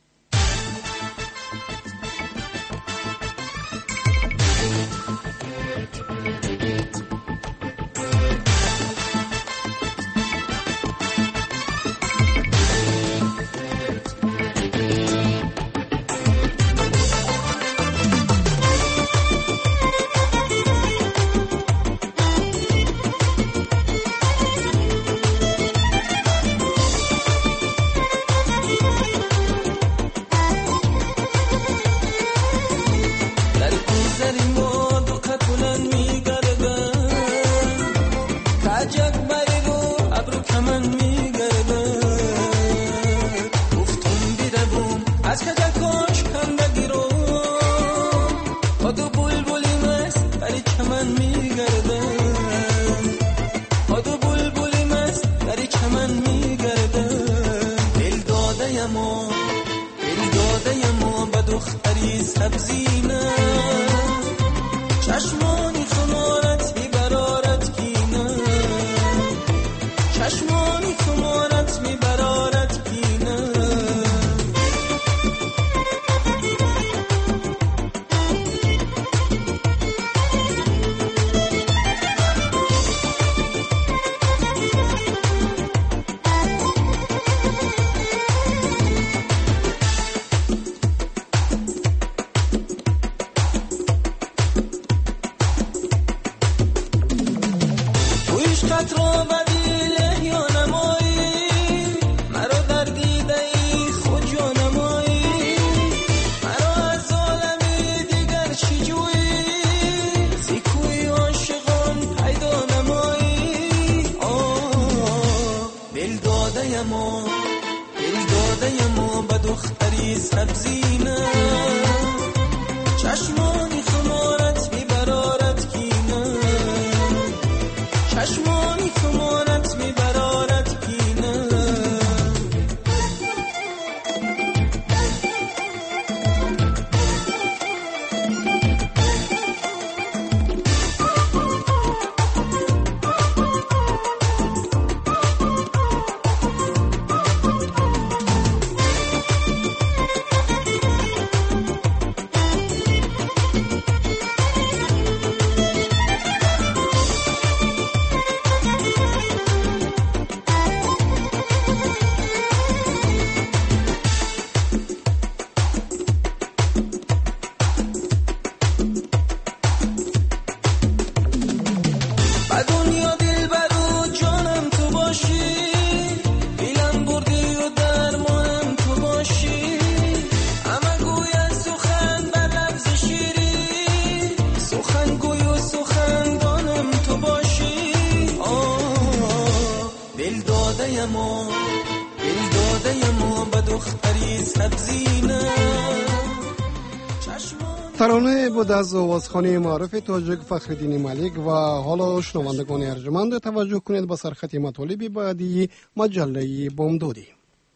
ترانه بود از آوازخوانی معروف تاجیک فخرالدین ملک. و حالا شنوندگان ارجمند توجه کنید به سرخط مطالب بعدی مجله بامدادی.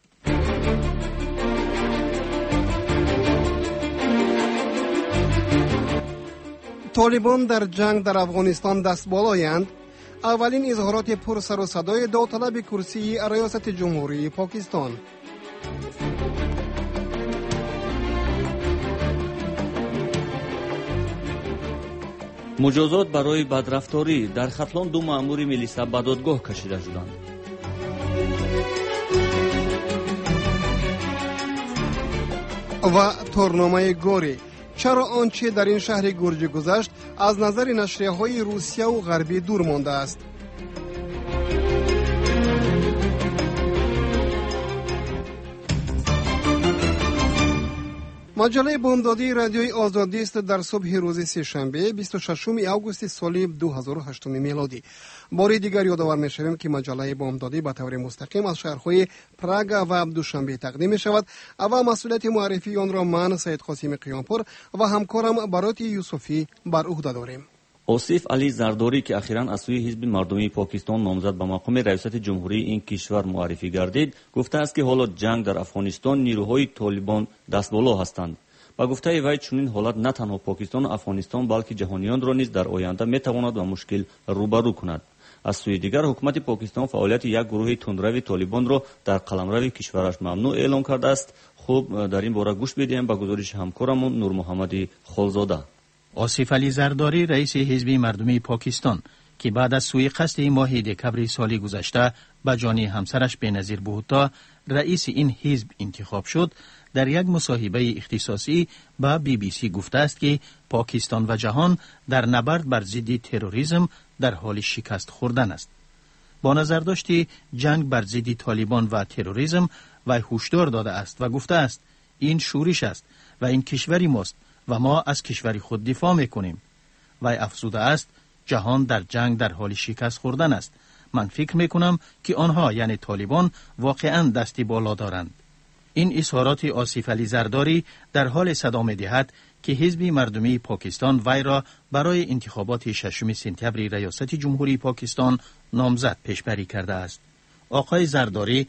طالبان در جنگ در افغانستان دست بالایند. اولین اظهارات پر سر و صدای داوطلب کرسی ریاست جمهوری پاکستان. مجازات برای بدرفتاری در خطلان دو مأمور میلیسا به دادگاه کشیده شدند. و تورنمه گوری، چرا آنچه در این شهر گرجی گذشت از نظر نشریه‌های روسیه و غربی دور مانده است؟ مجله بامدادی رادیوی آزادی است در صبح روز سه‌شنبه 26 آگوست سال 2008 میلادی. بار دیگر یادآور می‌شویم که مجله بامدادی به طور مستقیم از شهرهای پراگ و دوشنبه تقدیم می‌شود و مسئولیت معرفی آن را من سید قاسم قیامپور و همکارم برات یوسفی بر عهده داریم. اوصیف علی زرداری که اخیراً از سوی حزب مردمی پاکستان نامزد به مقام ریاست جمهوری این کشور معرفی گردید، گفته است که حالا جنگ در افغانستان نیروهای طالبان دست بالا هستند. با گفته وی چنین حالت نه تنها پاکستان و افغانستان بلکه جهانیان را نیز در آینده میتواند با مشکل روبرو کند. از سوی دیگر حکومت پاکستان فعالیت یک گروه تندرو طالبان را در قلمرو کشورش ممنوع اعلام کرده است. خوب در این باره گوش بدیم به گزارش همکارمون نور محمد خالزاده. آصف علی زرداری رئیس حزب مردمی پاکستان که بعد از سوءقصد ماه دکبر سال گذشته به جان همسرش بنظیر بهتا رئیس این حزب انتخاب شد، در یک مصاحبه اختصاصی با BBC گفته است که پاکستان و جهان در نبرد بر ضد تروریسم در حال شکست خوردن است. با نظرداشت جنگ بر ضد طالبان و تروریسم و هشدار داده است و گفته است این شورش است و این کشوری ماست و ما از کشوری خود دفاع میکنیم. و افزوده است جهان در جنگ در حال شکست خوردن است. من فکر میکنم که آنها یعنی طالبان واقعا دستی بالا دارند. این اظهارات آصف علی زرداری در حال صدا می‌دهد که حزب مردمی پاکستان وی را برای انتخابات 6 سپتامبر ریاست جمهوری پاکستان نامزد پیشبری کرده است. آقای زرداری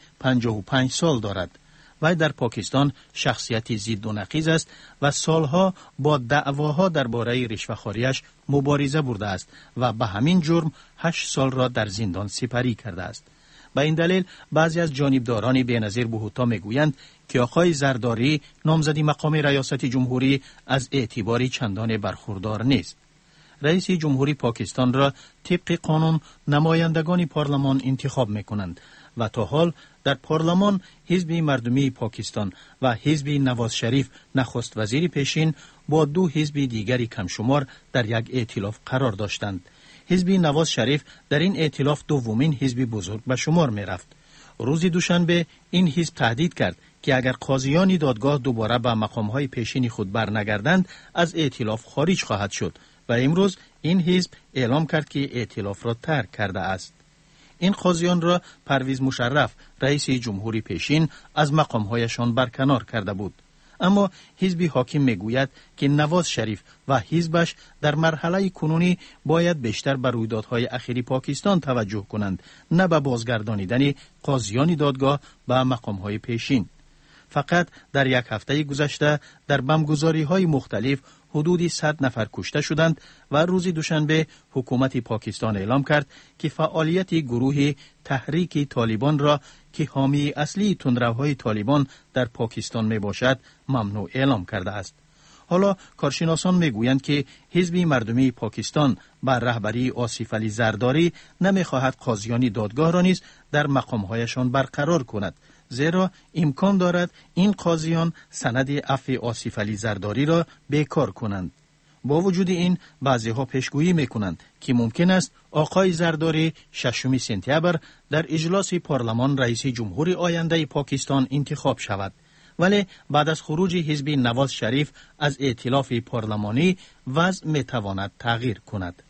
55 سال دارد. وی در پاکستان شخصیتی ضد و نقیض است و سالها با دعواها درباره رشوه‌خواریش مبارزه برده است و به همین جرم 8 سال را در زندان سپری کرده است. به این دلیل بعضی از جانبداران بنظیر بهتا میگویند که آقای زرداری نامزدی مقام ریاست جمهوری از اعتباری چندان برخوردار نیست. رئیس جمهوری پاکستان را طبق قانون نمایندگان پارلمان انتخاب میکنند و تا حال در پارلمان حزب مردمی پاکستان و حزب نواز شریف نخست وزیر پیشین با 2 حزب دیگری کمشمار در یک ائتلاف قرار داشتند. حزب نواز شریف در این ائتلاف دومین حزب بزرگ به شمار می رفت. روز دوشنبه این حزب تهدید کرد که اگر قاضیان دادگاه دوباره به مقامهای پیشین خود برنگردند از ائتلاف خارج خواهد شد و امروز این حزب اعلام کرد که ائتلاف را ترک کرده است. این قاضیان را پرویز مشرف رئیس جمهوری پیشین از مقامهایشان برکنار کرده بود. اما حزب حاکم میگوید که نواز شریف و حزبش در مرحله کنونی باید بیشتر به رویدادهای اخیر پاکستان توجه کنند، نه به بازگردانیدن قاضیان دادگاه به مقامهای پیشین. فقط در یک هفته گذشته در بمبگذاری‌های مختلف حدود 100 نفر کشته شدند و روز دوشنبه حکومت پاکستان اعلام کرد که فعالیت گروه تحریک طالبان را که حامی اصلی تندروهای طالبان در پاکستان می باشد ممنوع اعلام کرده است. حالا کارشناسان می گویند که حزب مردمی پاکستان بر رهبری آصف علی زرداری نمی خواهد قاضیان دادگاه را نیز در مقامهایشان برقرار کند، زیرا امکان دارد این قاضیان سند عفو آصف علی زرداری را بیکار کنند. با وجود این بعضی ها پیشگویی می کنند که ممکن است آقای زرداری 6 سپتامبر در اجلاس پارلمان رئیس جمهور آینده پاکستان انتخاب شود، ولی بعد از خروج حزب نواز شریف از ائتلاف پارلمانی وضع می تواند تغییر کند.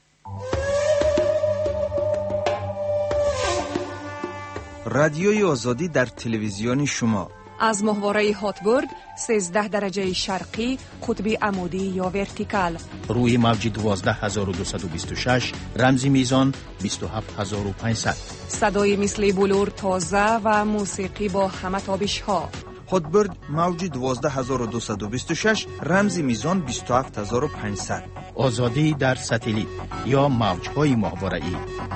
رادیوی آزادی در تلویزیون شما از ماهواره هاتبورد 13 درجه شرقی قطب عمودی یا ورتیکال روی موج 12226 رمزی میزان 27500 صدای مثل بلور تازه و موسیقی با همه تابش ها. هاتبورد موج 12226 رمزی میزان 27500 آزادی در ساتلیت یا موج‌های ماهواره‌ای.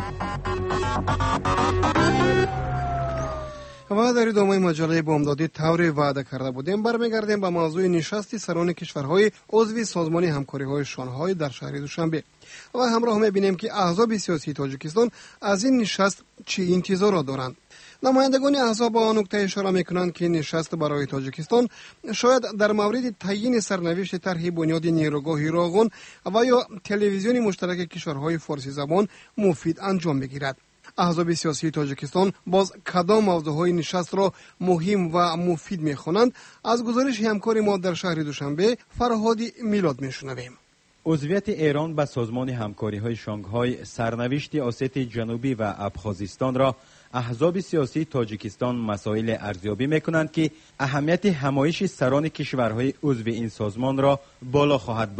و در ادامه مجله بامدادی طوری وعده کرده بودیم برمیگردیم به موضوع نشست سران کشورهای عضو سازمان همکاری‌های شانگهای در شهر دوشنبه و همراه می‌بینیم که احزاب سیاسی تاجیکستان از این نشست چه انتظارات دارند. نمایندگان احزاب با نکته اشاره می‌کنند که نشست برای تاجیکستان شاید در مورد تعیین سرنوشت طرح بنیاد نیروگاه راغون و یا تلویزیون مشترک کشورهای فارسی زبان مفید انجام بگیرد. احزاب سیاسی تاجیکستان باز کدام موضوعهای نشست را مهم و مفید می‌خوانند؟ از گزارش همکار ما در شهر دوشنبه فرهاد میلاد می‌شنویم. عضویت ایران به سازمان همکاری‌های شانگهای سرنوشت اسیت جنوبی و ابخازستان را احزاب سیاسی تاجیکستان مسائل ارزیابی می‌کنند که اهمیت همایش سران کشورهای عضو این سازمان را بالا خواهد برد.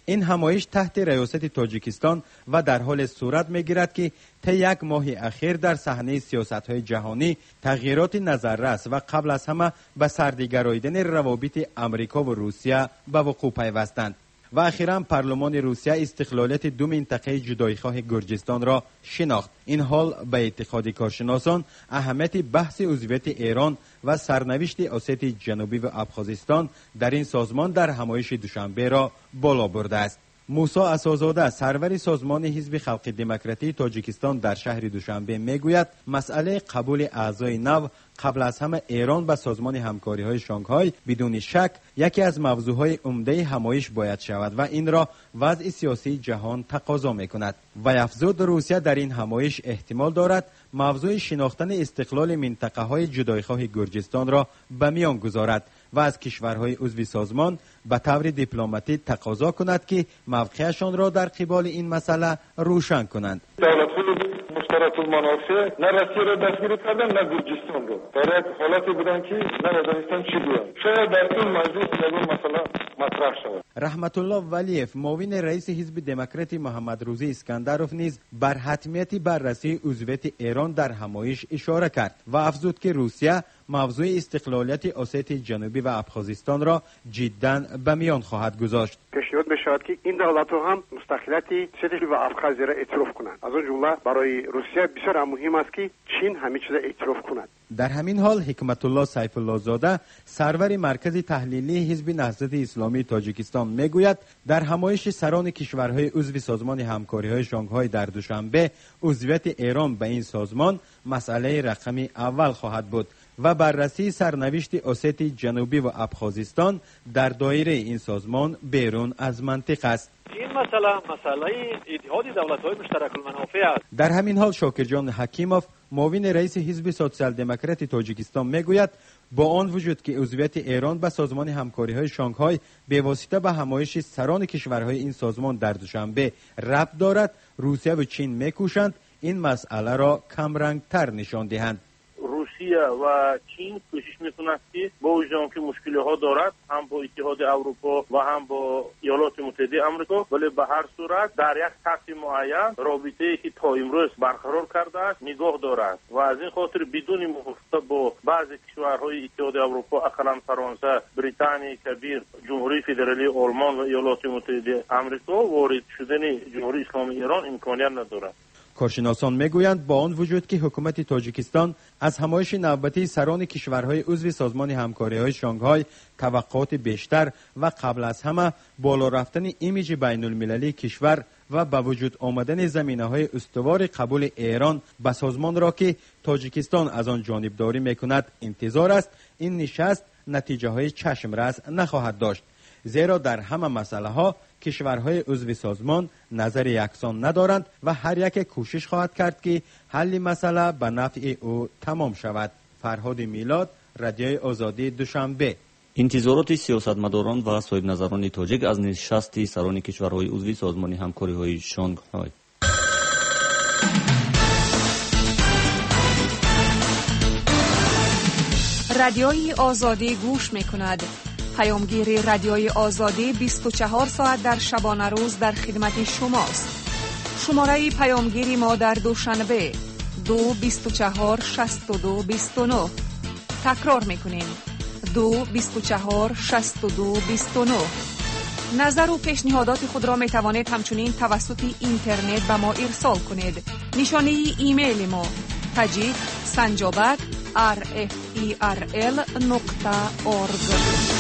این همایش تحت ریاست تاجیکستان و در حال صورت می‌گیرد که طی یک ماه اخیر در صحنه سیاست‌های جهانی تغییرات نظررس و قبل از همه به سردگراییدن روابط امریکا و روسیه به وقوع پیوستند. و اخیراً پارلمان روسیه استقلالیت دو منطقه جداییخواه گرجستان را شناخت. این حال به اعتقاد کارشناسان اهمیت بحث عضویت ایران و سرنوشت اسیت جنوبی و ابخازستان در این سازمان در همایش دوشنبه را بالا برده است. موسی اساس‌زاده سرور سازمان حزب خلق دموکراتی تاجیکستان در شهر دوشنبه میگوید مسئله قبول اعضای نو قبل از همه ایران به سازمان همکاری‌های شانگهای بدون شک یکی از موضوعهای عمده همایش باید شود و این را وضع سیاسی جهان تقاضا می‌کند. و افزود روسیه در این همایش احتمال دارد موضوع شناختن استقلال منطقه‌های جداییخواه گرجستان را به میان گذارد و از کشورهای عضو سازمان به طور دیپلماتیک تقاضا کند که موقعشان را در قبال این مسئله روشن کنند. دولت‌های مشترک المنافع نه روسیه را دستگیر کردن نه گرجستان را. در یک حالتی بودن که نه وزارتستان چی بیان. شاید در این موضوع این مسئله مطرح شود. رحمت الله ولیف معاون رئیس حزب دموکرات محمد روزی اسکندروف نیز بر حتمیت بررسی عضویت ایران در همایش اشاره کرد و افزود که روسیه موضوع استقلالیت اسیت جنوبی و ابخازستان را جداً به میان خواهد گذاشت. پیشنهاد می‌شود که این دولت‌ها هم مستقلیت اسیت و ابخازی را اعتراف کنند. از اون جمله برای روسیه بسیار مهم است که چین همه چیز اعتراف کند. در همین حال حکمت الله سیف الله زاده سرور مرکز تحلیلی حزب نهضت اسلامی تاجیکستان میگوید در همایش سران کشورهای عضو سازمان همکاری‌های شانگهای در دوشنبه عضویت ایران به این سازمان مسئله رقم اول خواهد بود و بررسی سرنوشت اسیت جنوبی و ابخازستان در دایره این سازمان بیرون از منطق است. این مسئله اتحاد دولت‌های مشترک المنافع است. در همین حال شاکرجان حکیموف معاون رئیس حزب سوسیال دموکرات تاجیکستان میگوید با آن وجود که عضویت ایران به سازمان همکاری‌های شانگهای به واسطه به همایش سران کشورهای این سازمان در دوشنبه ربط دارد، روسیه و چین میکوشند این مسئله را کمرنگ‌تر نشان دهند. روسیه و چین کوشش میکنند که با وجود که مشکلی ها دارد هم با اتحاد اروپا و هم با ایالات متحده آمریکا، ولی به هر صورت در یک سطح معین رابطه‌ای که تا امروز برقرار کرده است نگاه دارد و از این خاطر بدون موافقت با بعضی کشورهای اتحاد اروپا اقلا فرانسه، بریتانیای کبیر، جمهوری فدرالی آلمان و ایالات متحده آمریکا وارد شدن جمهوری اسلامی ایران امکانیت ندارد. کارشناسان میگویند با آن وجود که حکومت تاجیکستان از همایش نوبتی سران کشورهای عضو سازمان همکاری‌های شانگهای توقعات بیشتر و قبل از همه بالا رفتن ایمیج بین المللی کشور و با وجود آمدن زمینه‌های استوار قبول ایران به سازمان را که تاجیکستان از آن جانبداری میکند انتظار است، این نشست نتیجه‌های چشمرس نخواهد داشت، زیرا در همه مسئله‌ها کشورهای عضو سازمان نظر یکسان ندارند و هر یک کوشش خواهد کرد که حل مسئله به نفع او تمام شود. فرهاد میلاد، رادیوی آزادی، دوشنبه. انتظارات سیاستمداران و صاحب نظران تاجیک از نشست سران کشورهای عضو سازمان همکاری‌های شانگهای. رادیوی آزادی گوش می‌کند. پیامگیر رادیوی آزادی 24 ساعت در شبانه روز در خدمت شماست. شماره پیامگیری ما در دوشنبه 224 62 29. تکرار میکنیم 224 62 29. نظر و پیشنهادات خود را می توانید همچنین توسط اینترنت به ما ارسال کنید. نشانه ایمیل ما tajik@rferl.org.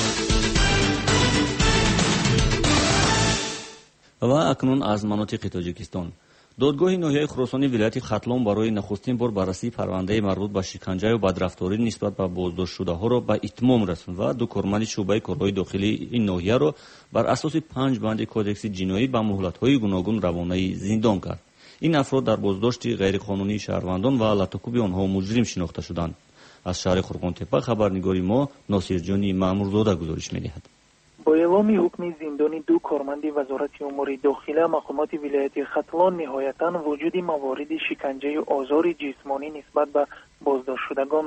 و اکنون از مناطق تاجیکستان دادگاه ناحیه خراسانی ولایت ختلان برای نخستین بار بررسی پرونده مربوط به شکنجه و بدرفتاری نسبت به بازداشت شده ها را به اتمام رساند و دو کارمند شعبه کارهای داخلی این ناحیه را بر اساس 5 بند کودکس جنایی به مهلت‌های گوناگون روانه زندان کرد. این افراد در بازداشت غیرقانونی شهروندان و لطکوب آنها مجرم شناخته شدند. از شهر خرقانتپه خبرنگاری ما ناصرجانی مامورزاده گزارش می‌دهد. با اعلام حکم زندانی دو کارمند وزارت امور داخله مقامات ولایت ختلان نهایتاً وجود موارد شکنجه و آزار جسمانی نسبت به بازداشت شدگان را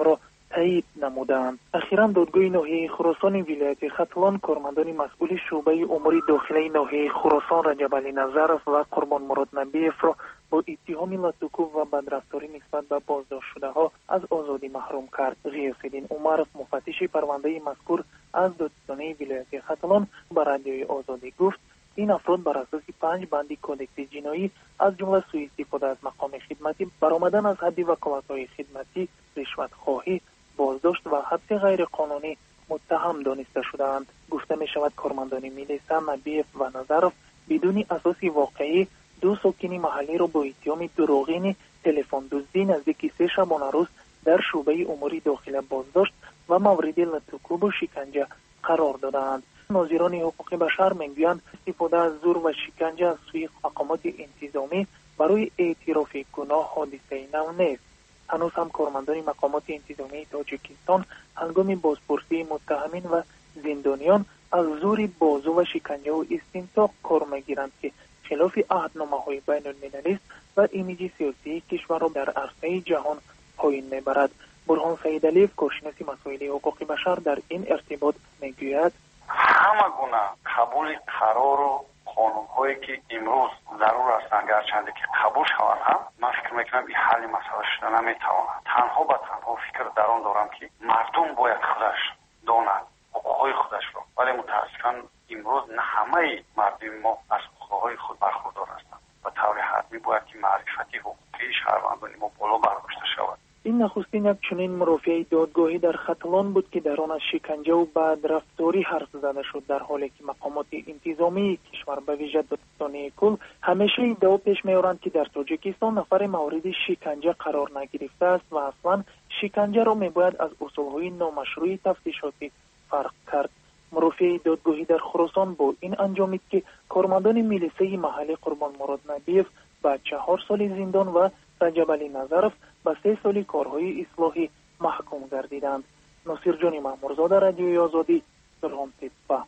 تایید نمودند. اخیراً دادگاه ناحیه خراسان ولایت ختلان کارمندان مسئول شعبه امور داخلی ناحیه خراسان رجب علی نظرف و قربان مراد نبیف را با اتهام لطوکوف و بدرفتاری نسبت به بازداشت شده ها از آزادی محروم کرد. غیاث‌الدین عمرف مفتش پرونده مذکور از دادستانی ولایت ختلان به رادیوی آزادی گفت این افراد بر اساس 5 بند کدکس جنایی از جمله سوء استفاده از مقام خدمتی، برآمدن از حد وکالت‌های خدمتی، رشوت خواهی، بازداشت و حبس غیر قانونی متهم دانسته شدند. گفته می شود کارمندان میلیسا نبیف و نظرف بدون اساس واقعی 2 ساکن محلی را با اتهام دروغین تلفن دزدی نزدیک 3 شبانه روز در شعبه امور داخلی بازداشت و مورد لطوکوب و شکنجه قرار دادند. ناظران حقوق بشر میگویند استفاده از زور و شکنجه از سوی مقامات انتظامی برای اعتراف گناه حادثه نو نیست. هنوز هم کارمندان مقامات انتظامی تاجیکستان هنگام بازپرسی متهمین و زندانیان از زور بازو و شکنجه و استنساق کار میگیرند که خلاف عهدنامه‌های بین‌المللی است و ایمیج سیاسی کشور را در عرصه جهان پایین میبرد. برهان سعید علیف کارشناس مسائل حقوق بشر در این ارتباط میگوید همه گونه قبول قرار و قانون‌هایی که امروز ضرور هستند گرچنده که قبول شوند هم من فکر میکنم این حل مسئله شده نمیتواند. تنها به تنها فکر در آن دارم که مردم باید خودش دانند حقوق‌های خودش را، ولی متاسفانه امروز نه همه مردم ما از حقوق‌های خود برخوردار هستند و طور حتمی باید که معرفتی حقوقی شهروندان ما بالا برداشته شود. این نخستین یک چنین مرافعه دادگاهی در ختلان بود که در آن از شکنجه و بدرفتاری حرف زده شد، در حالی که مقامات انتظامی کشور به ویژه دادستانی کل همیشه ادعا پیش می‌آورند که در تاجیکستان نفر مورد شکنجه قرار نگرفته است و اصلا شکنجه را میباید از اصولهای نامشروع تفتیشاتی فرق کرد. مرافعه دادگاهی در خراسان با این انجامید که کارمندان میلیسه محلی قربان مراد نبیف به 4 سال زندان و رجب علی نظرف به 3 سال کارهای اصلاحی محکوم گردیدند. ناصر جانی مامورزاده، رادیوی آزادی، برهان تپه.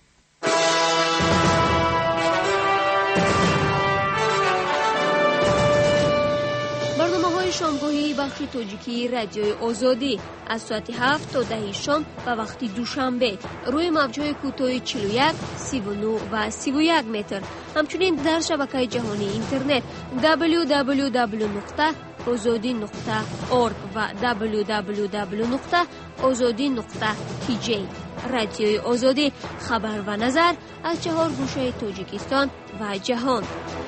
برنامه‌های شامگاهی بخش تاجیکی رادیوی آزادی از ساعت 7 تا 10 شام و وقت دوشنبه روی موج‌های کوتاه 41، 39 و 31 متر. همچنین در شبکه جهانی اینترنت www.azadi.org و www.azadi.tj. رادیوی آزادی، خبر و نظر از 4 گوشه تاجیکستان و جهان.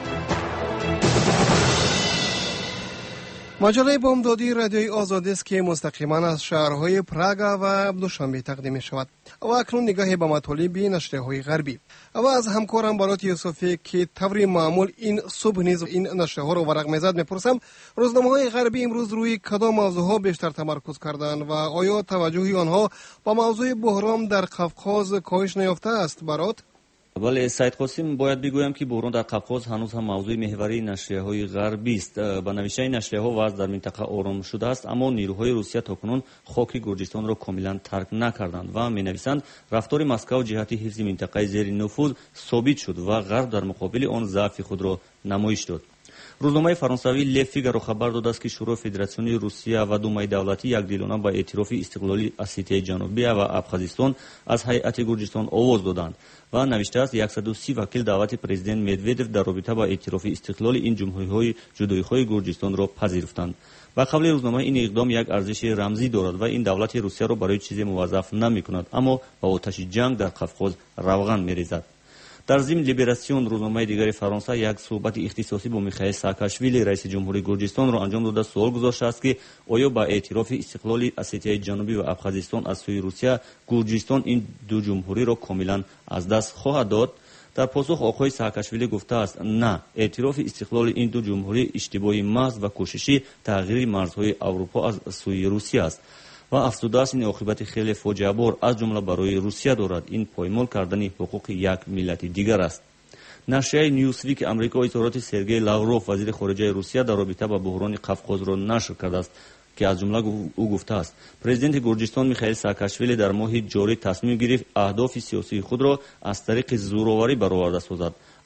مجله بامدادی رادیوی آزادی است که مستقیما از شهرهای پراگ و دوشنبه تقدیم می شود. و اکنون نگاهی به مطالب نشریه‌های غربی و از همکارم برات یوسفی که طوری معمول این صبح نیز این نشریه‌ها رو ورق میزد میپرسم روزنامه‌های غربی امروز روی کدام موضوعها بیشتر تمرکز کردند و آیا توجه آنها با موضوع بحران در قفقاز کاهش نیافته است برات؟ بله سید قاسم، باید بگویم که بحران در قفقاز هنوز هم موضوع محوری نشریه‌های غربی است. با نوشته نشریه‌ها وضع در منطقه آرام شده است، اما نیروهای روسیه تاکنون خاک گرجستان را کاملا ترک نکردند و می‌نویسند رفتار مسکو جهت حفظ منطقه زیر نفوذ ثابت شد و غرب در مقابل آن ضعف خود را نمایش داد. روزنامه فرانسوی له فیگارو خبر داده است که شورای فدراسیونی روسیه و دومای دولتی یکدیلانه با اعتراف استقلالی اسیته جنوبی و ابخازستان از هیئت گرجستان آواز دادند و نوشته است 130 وکیل دعوت پرزیدنت مدودف در رابطه با اعتراف استقلال این جمهوری‌های جدایی‌های گرجستان را پذیرفتند. و قبل روزنامه این اقدام یک ارزش رمزی دارد و این دولت روسیه را برای چیزی موظف نمی‌کند، اما با آتش جنگ در قفقاز روغن می‌ریزد. در ضمن لیبراسیون روزنامه دیگر فرانسه یک صحبت اختصاصی با میخائیل ساکاشویلی رئیس جمهوری گرجستان را انجام داده سوال گذاشته است که آیا با اعتراف استقلال اسیته جنوبی و ابخازستان از سوی روسیه گرجستان این دو جمهوری را کاملا از دست خواهد داد؟ در پاسخ آقای ساکاشویلی گفته است نه، اعتراف استقلال این دو جمهوری اشتباهی محض و کوششی تغییر مرزهای اروپا از سوی روسیه است و افزوده است این عاقبت خیلی فاجعه بار از جمله برای روسیه دارد. این پایمال کردن حقوق یک ملت دیگر است. نشریه نیوزویک امریکا اظهارات سرگئی لاوروف وزیر خارجه روسیه در رابطه با بحران قفقاز را نشر کرده است که از جمله او گفته است پرزیدنت گرجستان میخائیل ساکاشویلی در ماه جاری تصمیم گرفت اهداف سیاسی خود را از طریق زورآوری برآورده سازد،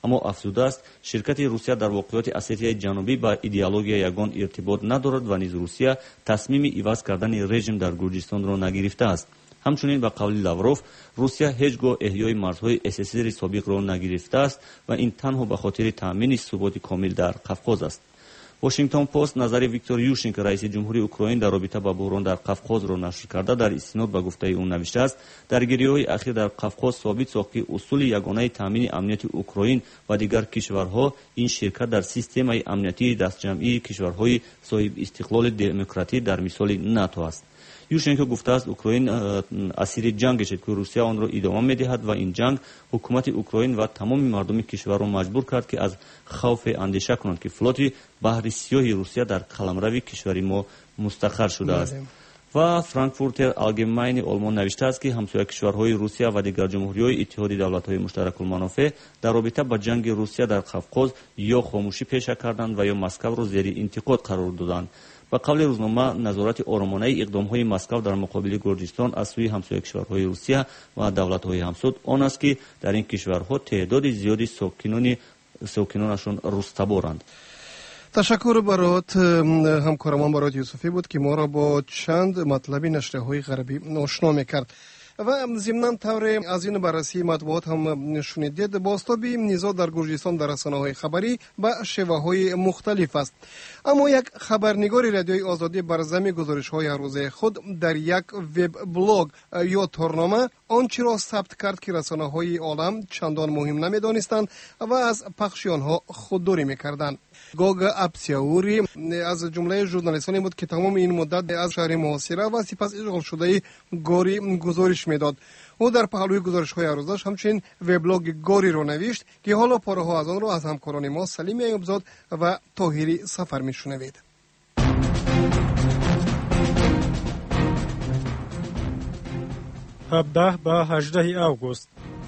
аммо афзуда аст ширкати русия дар воқеоти осетияи ҷанубӣ ба идеология ягон иртибот надорад ва низ русия тасмими иваз кардани режим дар гурҷистонро нагирифтааст. ҳамчунин ба қавли лавров русия ҳеҷ гоҳ эҳёи марзҳои ссср собиқро нагирифтааст ва ин танҳо ба хотири таъмини суботи комил дар қавқоз аст. Washington Post назари Виктор Ющенко раиси ҷумҳури Украин дар робита ба буҳрон дар Қавқозро нашр карда дар истинод ба гуфтаи ӯ навиштааст: даргириҳои ахир дар Қавқоз собит сохт ки усули ягонаи таъмини амнияти Украин ва дигар кишварҳо ин ширкат дар системаи амнияти дастҷамъии кишварҳои соҳибистиқлоли демократӣ дар мисоли НАТО аст. Ющенко гуфтааст Украин асири ҷанг гашид ки Русия онро идома медиҳад ва ин ҷанг ҳукумати Украин ва тамоми мардуми кишварро маҷбур кард ки аз хавфе андеша кунанд ки флоти баҳри сиёҳи Русия дар қаламрави кишвари мо мустақар шудааст. ва Франкфуртер Алгемайни Олмон навиштааст ки ҳамсоя кишварҳои Русия ва дигар ҷумҳуриҳои иттиҳоди давлатҳои муштаракулманофеъ дар робита ба ҷанги Русия дар Қавқоз ё хомӯшӣ пеша карданд ва ё Москавро зери интиқод қарор доданд. ба қавли рӯзнома назорати оромонаи иқдомҳои Москав дар муқобили Гурҷистон аз сӯи ҳамсоя кишварҳои Русия ва давлатҳои ҳамсуд он аст ки дар ин кишварҳо теъдоди зиёди сокинонашон рустаборанд. ташаккур барот ҳамкорамон барот Юсуфӣ буд ки моро бо чанд матлаби нашрияҳои ғарбӣ ошно мекард. ва зимнан тавре аз ин баррасии матбуот ҳам шунидед, бозтоби низоъ дар Гурҷистон дар расанаҳои хабарӣ ба шеваҳои мухталиф аст. аммо як хабарнигори радиои озодӣ бар зами гузоришҳои ҳаррӯзаи худ дар як веб-блог ё торнома он чиро сабт кард ки расанаҳои олам чандон муҳим намедонистанд ва аз пахши онҳо худдорӣ мекарданд. Гога Апсиаури аз ҷумлаи журналистоне буд ки тамоми ин муддат аз шаҳри муҳосира ва сипас ишғолшудаи Гори гузориш медод. ӯ дар паҳлӯи гузоришҳои ҳаррӯзаш ҳамчунин веблоги Гориро навишт ки ҳоло пораҳо аз онро аз ҳамкорони мо Салими Айюбзод ва Тоҳири Сафар мешунавед. 17 ба 18 август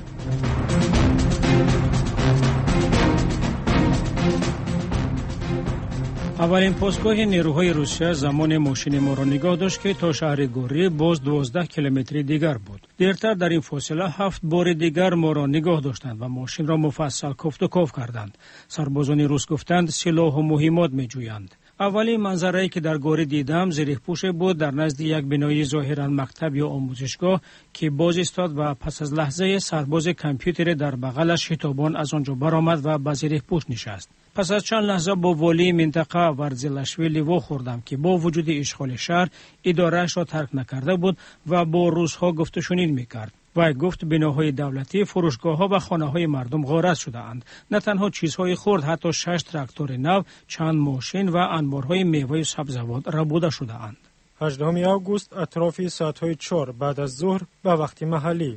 аввалин постгоҳи нерӯҳои Русия замоне мошини моро нигоҳ дошт ки то шаҳри Гори боз 12 километри дигар буд. дертар дар ин фосила 7 бори дигар моро нигоҳ доштанд ва мошинро муфассал кофтукоф карданд. сарбозони рус гуфтанд силоҳу муҳимот меҷӯянд. аввалин манзарае ки дар Гори дидам зерихпӯше буд дар назди як бинои зоҳиран мактаб ё омӯзишгоҳ ки боз истод ва пас аз лаҳзае сарбози компютере дар бағалаш шитобон аз он ҷо баромад ва ба зерихпӯш нишаст. пас аз чанд лаҳза бо волии минтақа Варзилашвили вохӯрдам ки бо вуҷуди ишғоли шаҳр идораашро тарк накарда буд ва бо русҳо гуфтушунид мекард. вай гуфт биноҳои давлатӣ, фурӯшгоҳҳо ва хонаҳои мардум ғорат шудаанд. на танҳо чизҳои хурд, ҳатто 6 трактори нав, чанд мошин ва анборҳои меваю сабзавот рабуда шудаанд. 18 август атрофи соатҳои 4 баъд аз зуҳр ба вақти маҳаллӣ.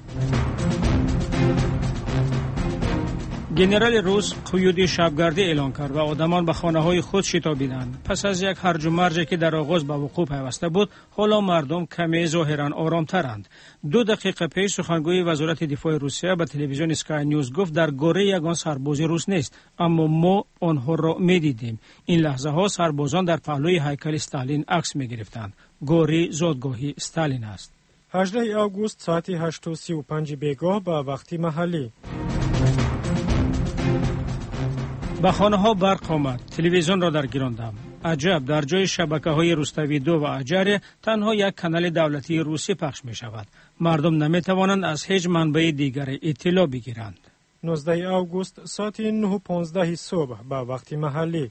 генерали рус қуюди шабгардӣ эълон кард ва одамон ба хонаҳои худ шитобиданд. пас аз як ҳарҷу марҷе ки дар оғоз ба вуқӯъ пайваста буд, ҳоло мардум каме зоҳиран оромтаранд. 2 дақиқа пеш сухангӯи вазорати дифои Русия ба телевизиони Sky News гуфт дар Горе ягон сарбози рус нест, аммо мо онҳоро медидем. ин лаҳзаҳо сарбозон дар паҳлӯи ҳайкали Сталин акс мегирифтанд. Гори зодгоҳи Сталин аст. 18 август соати 8:35 бегоҳ ба вақти маҳаллӣ. ба хонаҳо барқ омад. телевизионро даргирондам. аҷаб, дар ҷои шабакаҳои Рустави-2 ва Аҷаре танҳо як канали давлатии русӣ пахш мешавад. мардум наметавонанд аз ҳеҷ манбаи дигаре иттилоъ бигиранд. 19 август соати 9:15 субҳ ба вақти маҳаллӣ.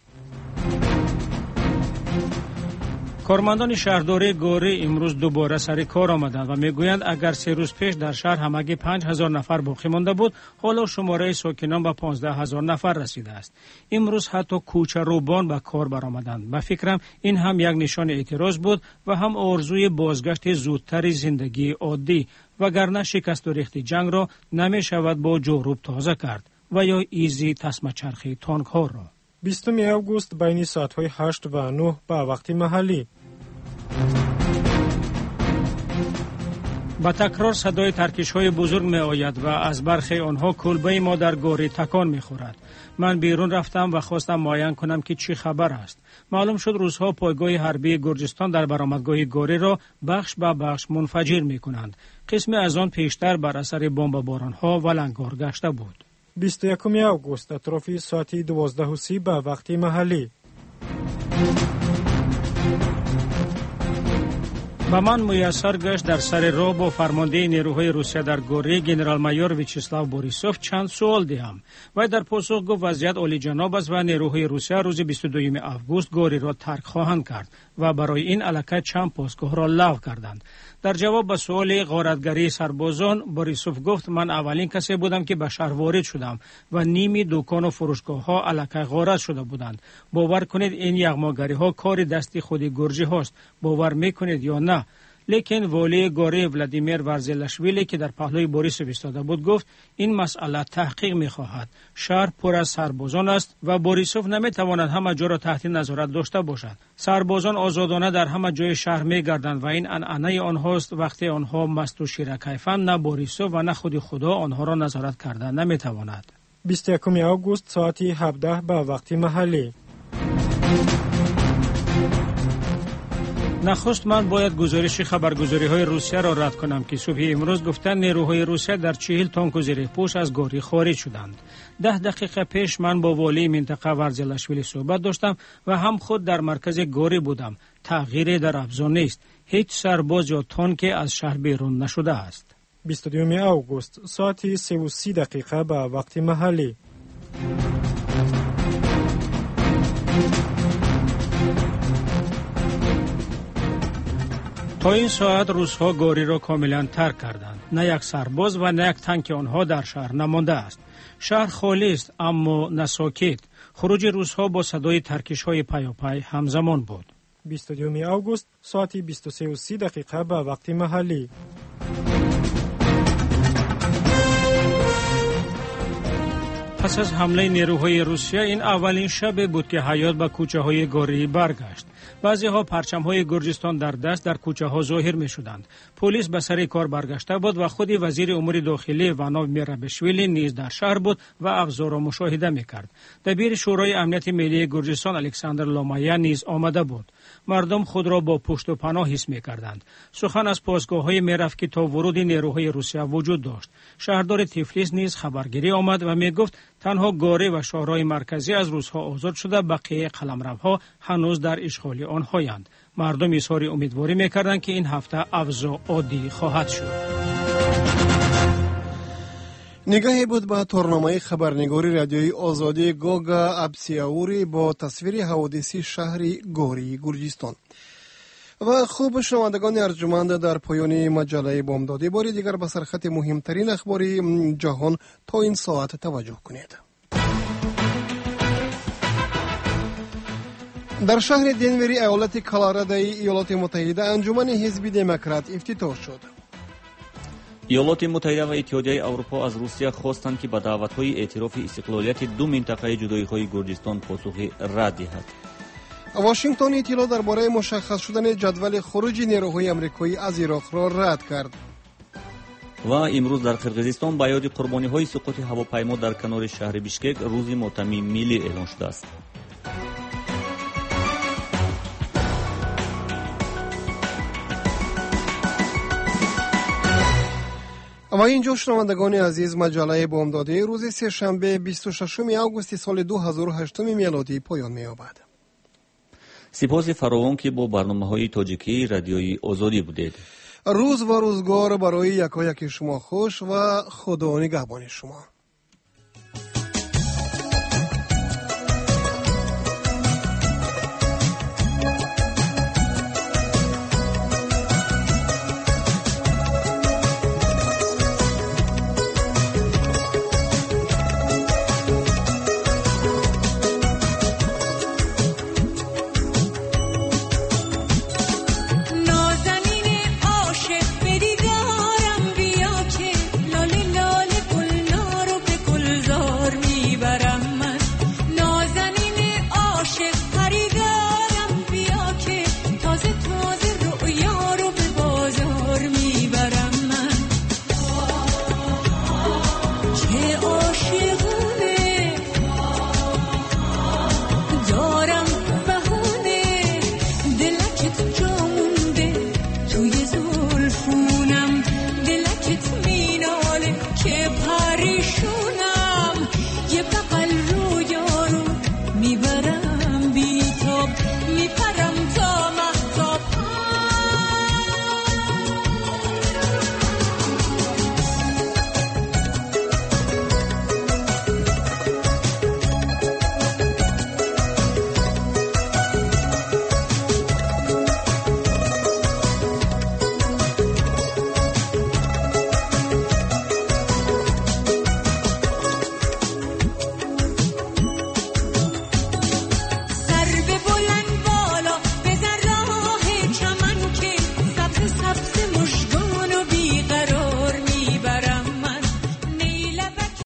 кормандони шаҳрдории Гори имрӯз дубора сари кор омаданд ва мегӯянд агар 3 рӯз пеш дар шаҳр ҳамагӣ 5000 нафар боқӣ монда буд, ҳоло шумораи сокинон ба 15000 нафар расидааст. имрӯз ҳатто кӯчарӯбон ба кор баромаданд. ба фикрам ин ҳам як нишони эътироз буд ва ҳам орзуи бозгашти зудтари зиндагии оддӣ, вагарна шикасту рехти ҷангро намешавад бо ҷорӯб тоза кард ва ё изи тасмачархи тонкҳоро. 20 август байни соатҳои 8 ва 9 ба вақти маҳаллӣ. ба такрор садои таркишҳои бузург меояд ва аз бархи онҳо кулбаи мо дар Гори такон мехӯрад. ман берун рафтам ва хостам муайян кунам ки чӣ хабар аст. маълум шуд русҳо пойгоҳи ҳарбии Гурҷистон дар баромадгоҳи Гориро бахш ба бахш мунфаҷир мекунанд. қисме аз он пештар бар асари бомбаборонҳо валангор гашта буд. 21 آگوست اطراف ساعت 12:30 به وقت محلی. به من میسر گشت در سر راه با فرمانده نیروهای روسیه در گوری گنرال مایور ویچسلاو بوریسوف چند سوال دهم. وی در پاسخ گفت وضعیت عالی جناب است و نیروهای روسیه روز 22 آگوست گوری را ترک خواهند کرد و برای این الکه چند پاسگاه را لغو کردند. در جواب به سوال غارتگری سربازان بوریسوف گفت من اولین کسی بودم که به شهر وارد شدم و نیمی دکان و فروشگاه ها الکه غارت شده بودند. باور کنید این یغماگری ها کار دستی خود گرجی هاست. باور میکنید یا نه؟ لیکن والی گوری ولادیمیر ورزلاشویلی که در پهلوی بوریسوف ایستاده بود گفت این مسئله تحقیق می‌خواهد. شهر پر از سربازان است و بوریسوف نمی‌تواند همه جا را تحت نظارت داشته باشد. سربازان آزادانه در همه جای شهر می‌گردند و این عنعنه آنهاست. وقتی آنها مست و شیره کیفند نه بوریسوف و نه خود خدا آنها را نظارت کردن نمی‌تواند. 21 آگوست ساعت 17 به وقت محلی. نخست من باید گزارش خبرگزاری‌های روسیه را رد کنم که صبح امروز گفتند نیروهای روسیه در 40 تانک و زیرپوش از گوری خارج شدند. 10 دقیقه پیش من با والی منطقه ورزلاشویلی صحبت داشتم و هم خود در مرکز گوری بودم. تغییری در افزا نیست. هیچ سرباز یا تانک از شهر بیرون نشده است. 22 آگوست ساعت 3:30 دقیقه به وقت محلی. تا این ساعت روس‌ها گوری را کاملا ترک کردند. نه یک سرباز و نه یک تانک آنها در شهر نمانده است. شهر خالی است اما نساکت. خروج روس‌ها با صدای ترکش‌های پیاپی همزمان بود. 22 آگوست ساعت 23:30 دقیقه به وقت محلی. پس از حمله نیروهای روسیه این اولین شب بود که حیات به کوچه‌های گوری برگشت. بعضی‌ها پرچم‌های گرجستان در دست در کوچه‌ها ظاهر می‌شدند. پلیس به سر کار برگشته بود و خود وزیر امور داخلی واناو میرابشویلی نیز در شهر بود و افزار را مشاهده می‌کرد. دبیر شورای امنیت ملی گرجستان الکساندر لومایا نیز آمده بود. مردم خود را با پشت و پناه حس می‌کردند. سخن از پاسگاه‌های میرفت که تا ورود نیروهای روسیه وجود داشت. شهردار تیفلیس نیز خبرگیری آمد و می‌گفت تنها گوری و شهرهای مرکزی از روس‌ها آزاد شده، بقیه قلمروها هنوز در اشغال آنهایند. مردم اظهار امیدواری می‌کردند که این هفته اوضاع عادی خواهد شد. نگاهی بود به تورنمه خبرنگاری رادیوی آزادی گوگا ابسیاوری با تصویر حوادث شهر گوری گرجستان. و خوب شنوندگان ارجمند، در پایان مجله بامدادی باری دیگر به سرخط مهمترین اخبار جهان تا این ساعت توجه کنید. در شهر دنوری ایالت کلارادای ایالات متحده انجمن حزب دموکرات افتتاح شد. ایالات متحده و اتحادیه اروپا از روسیه خواستند که به دعوت‌های اعتراف استقلالیت دو منطقه جدایی‌های گرجستان پاسخ رد دهد. واشنگتن اطلاع درباره مشخص شدن جدول خروج نیروهای آمریکایی از عراق را رد کرد. و امروز در قرقیزستان به یاد قربانی‌های سقوط هواپیما در کنار شهر بیشکک روز ماتم ملی اعلان شده است. و اینجا شنوندگان عزیز مجله بامدادی روز سه‌شنبه 26 آگوست سال 2008 میلادی پایان می‌یابد. سپاس فراوان که با برنامه‌های تاجیکی رادیوی آزادی بودید. روز و روزگار برای یکایک شما خوش و خدا نگهبان شما.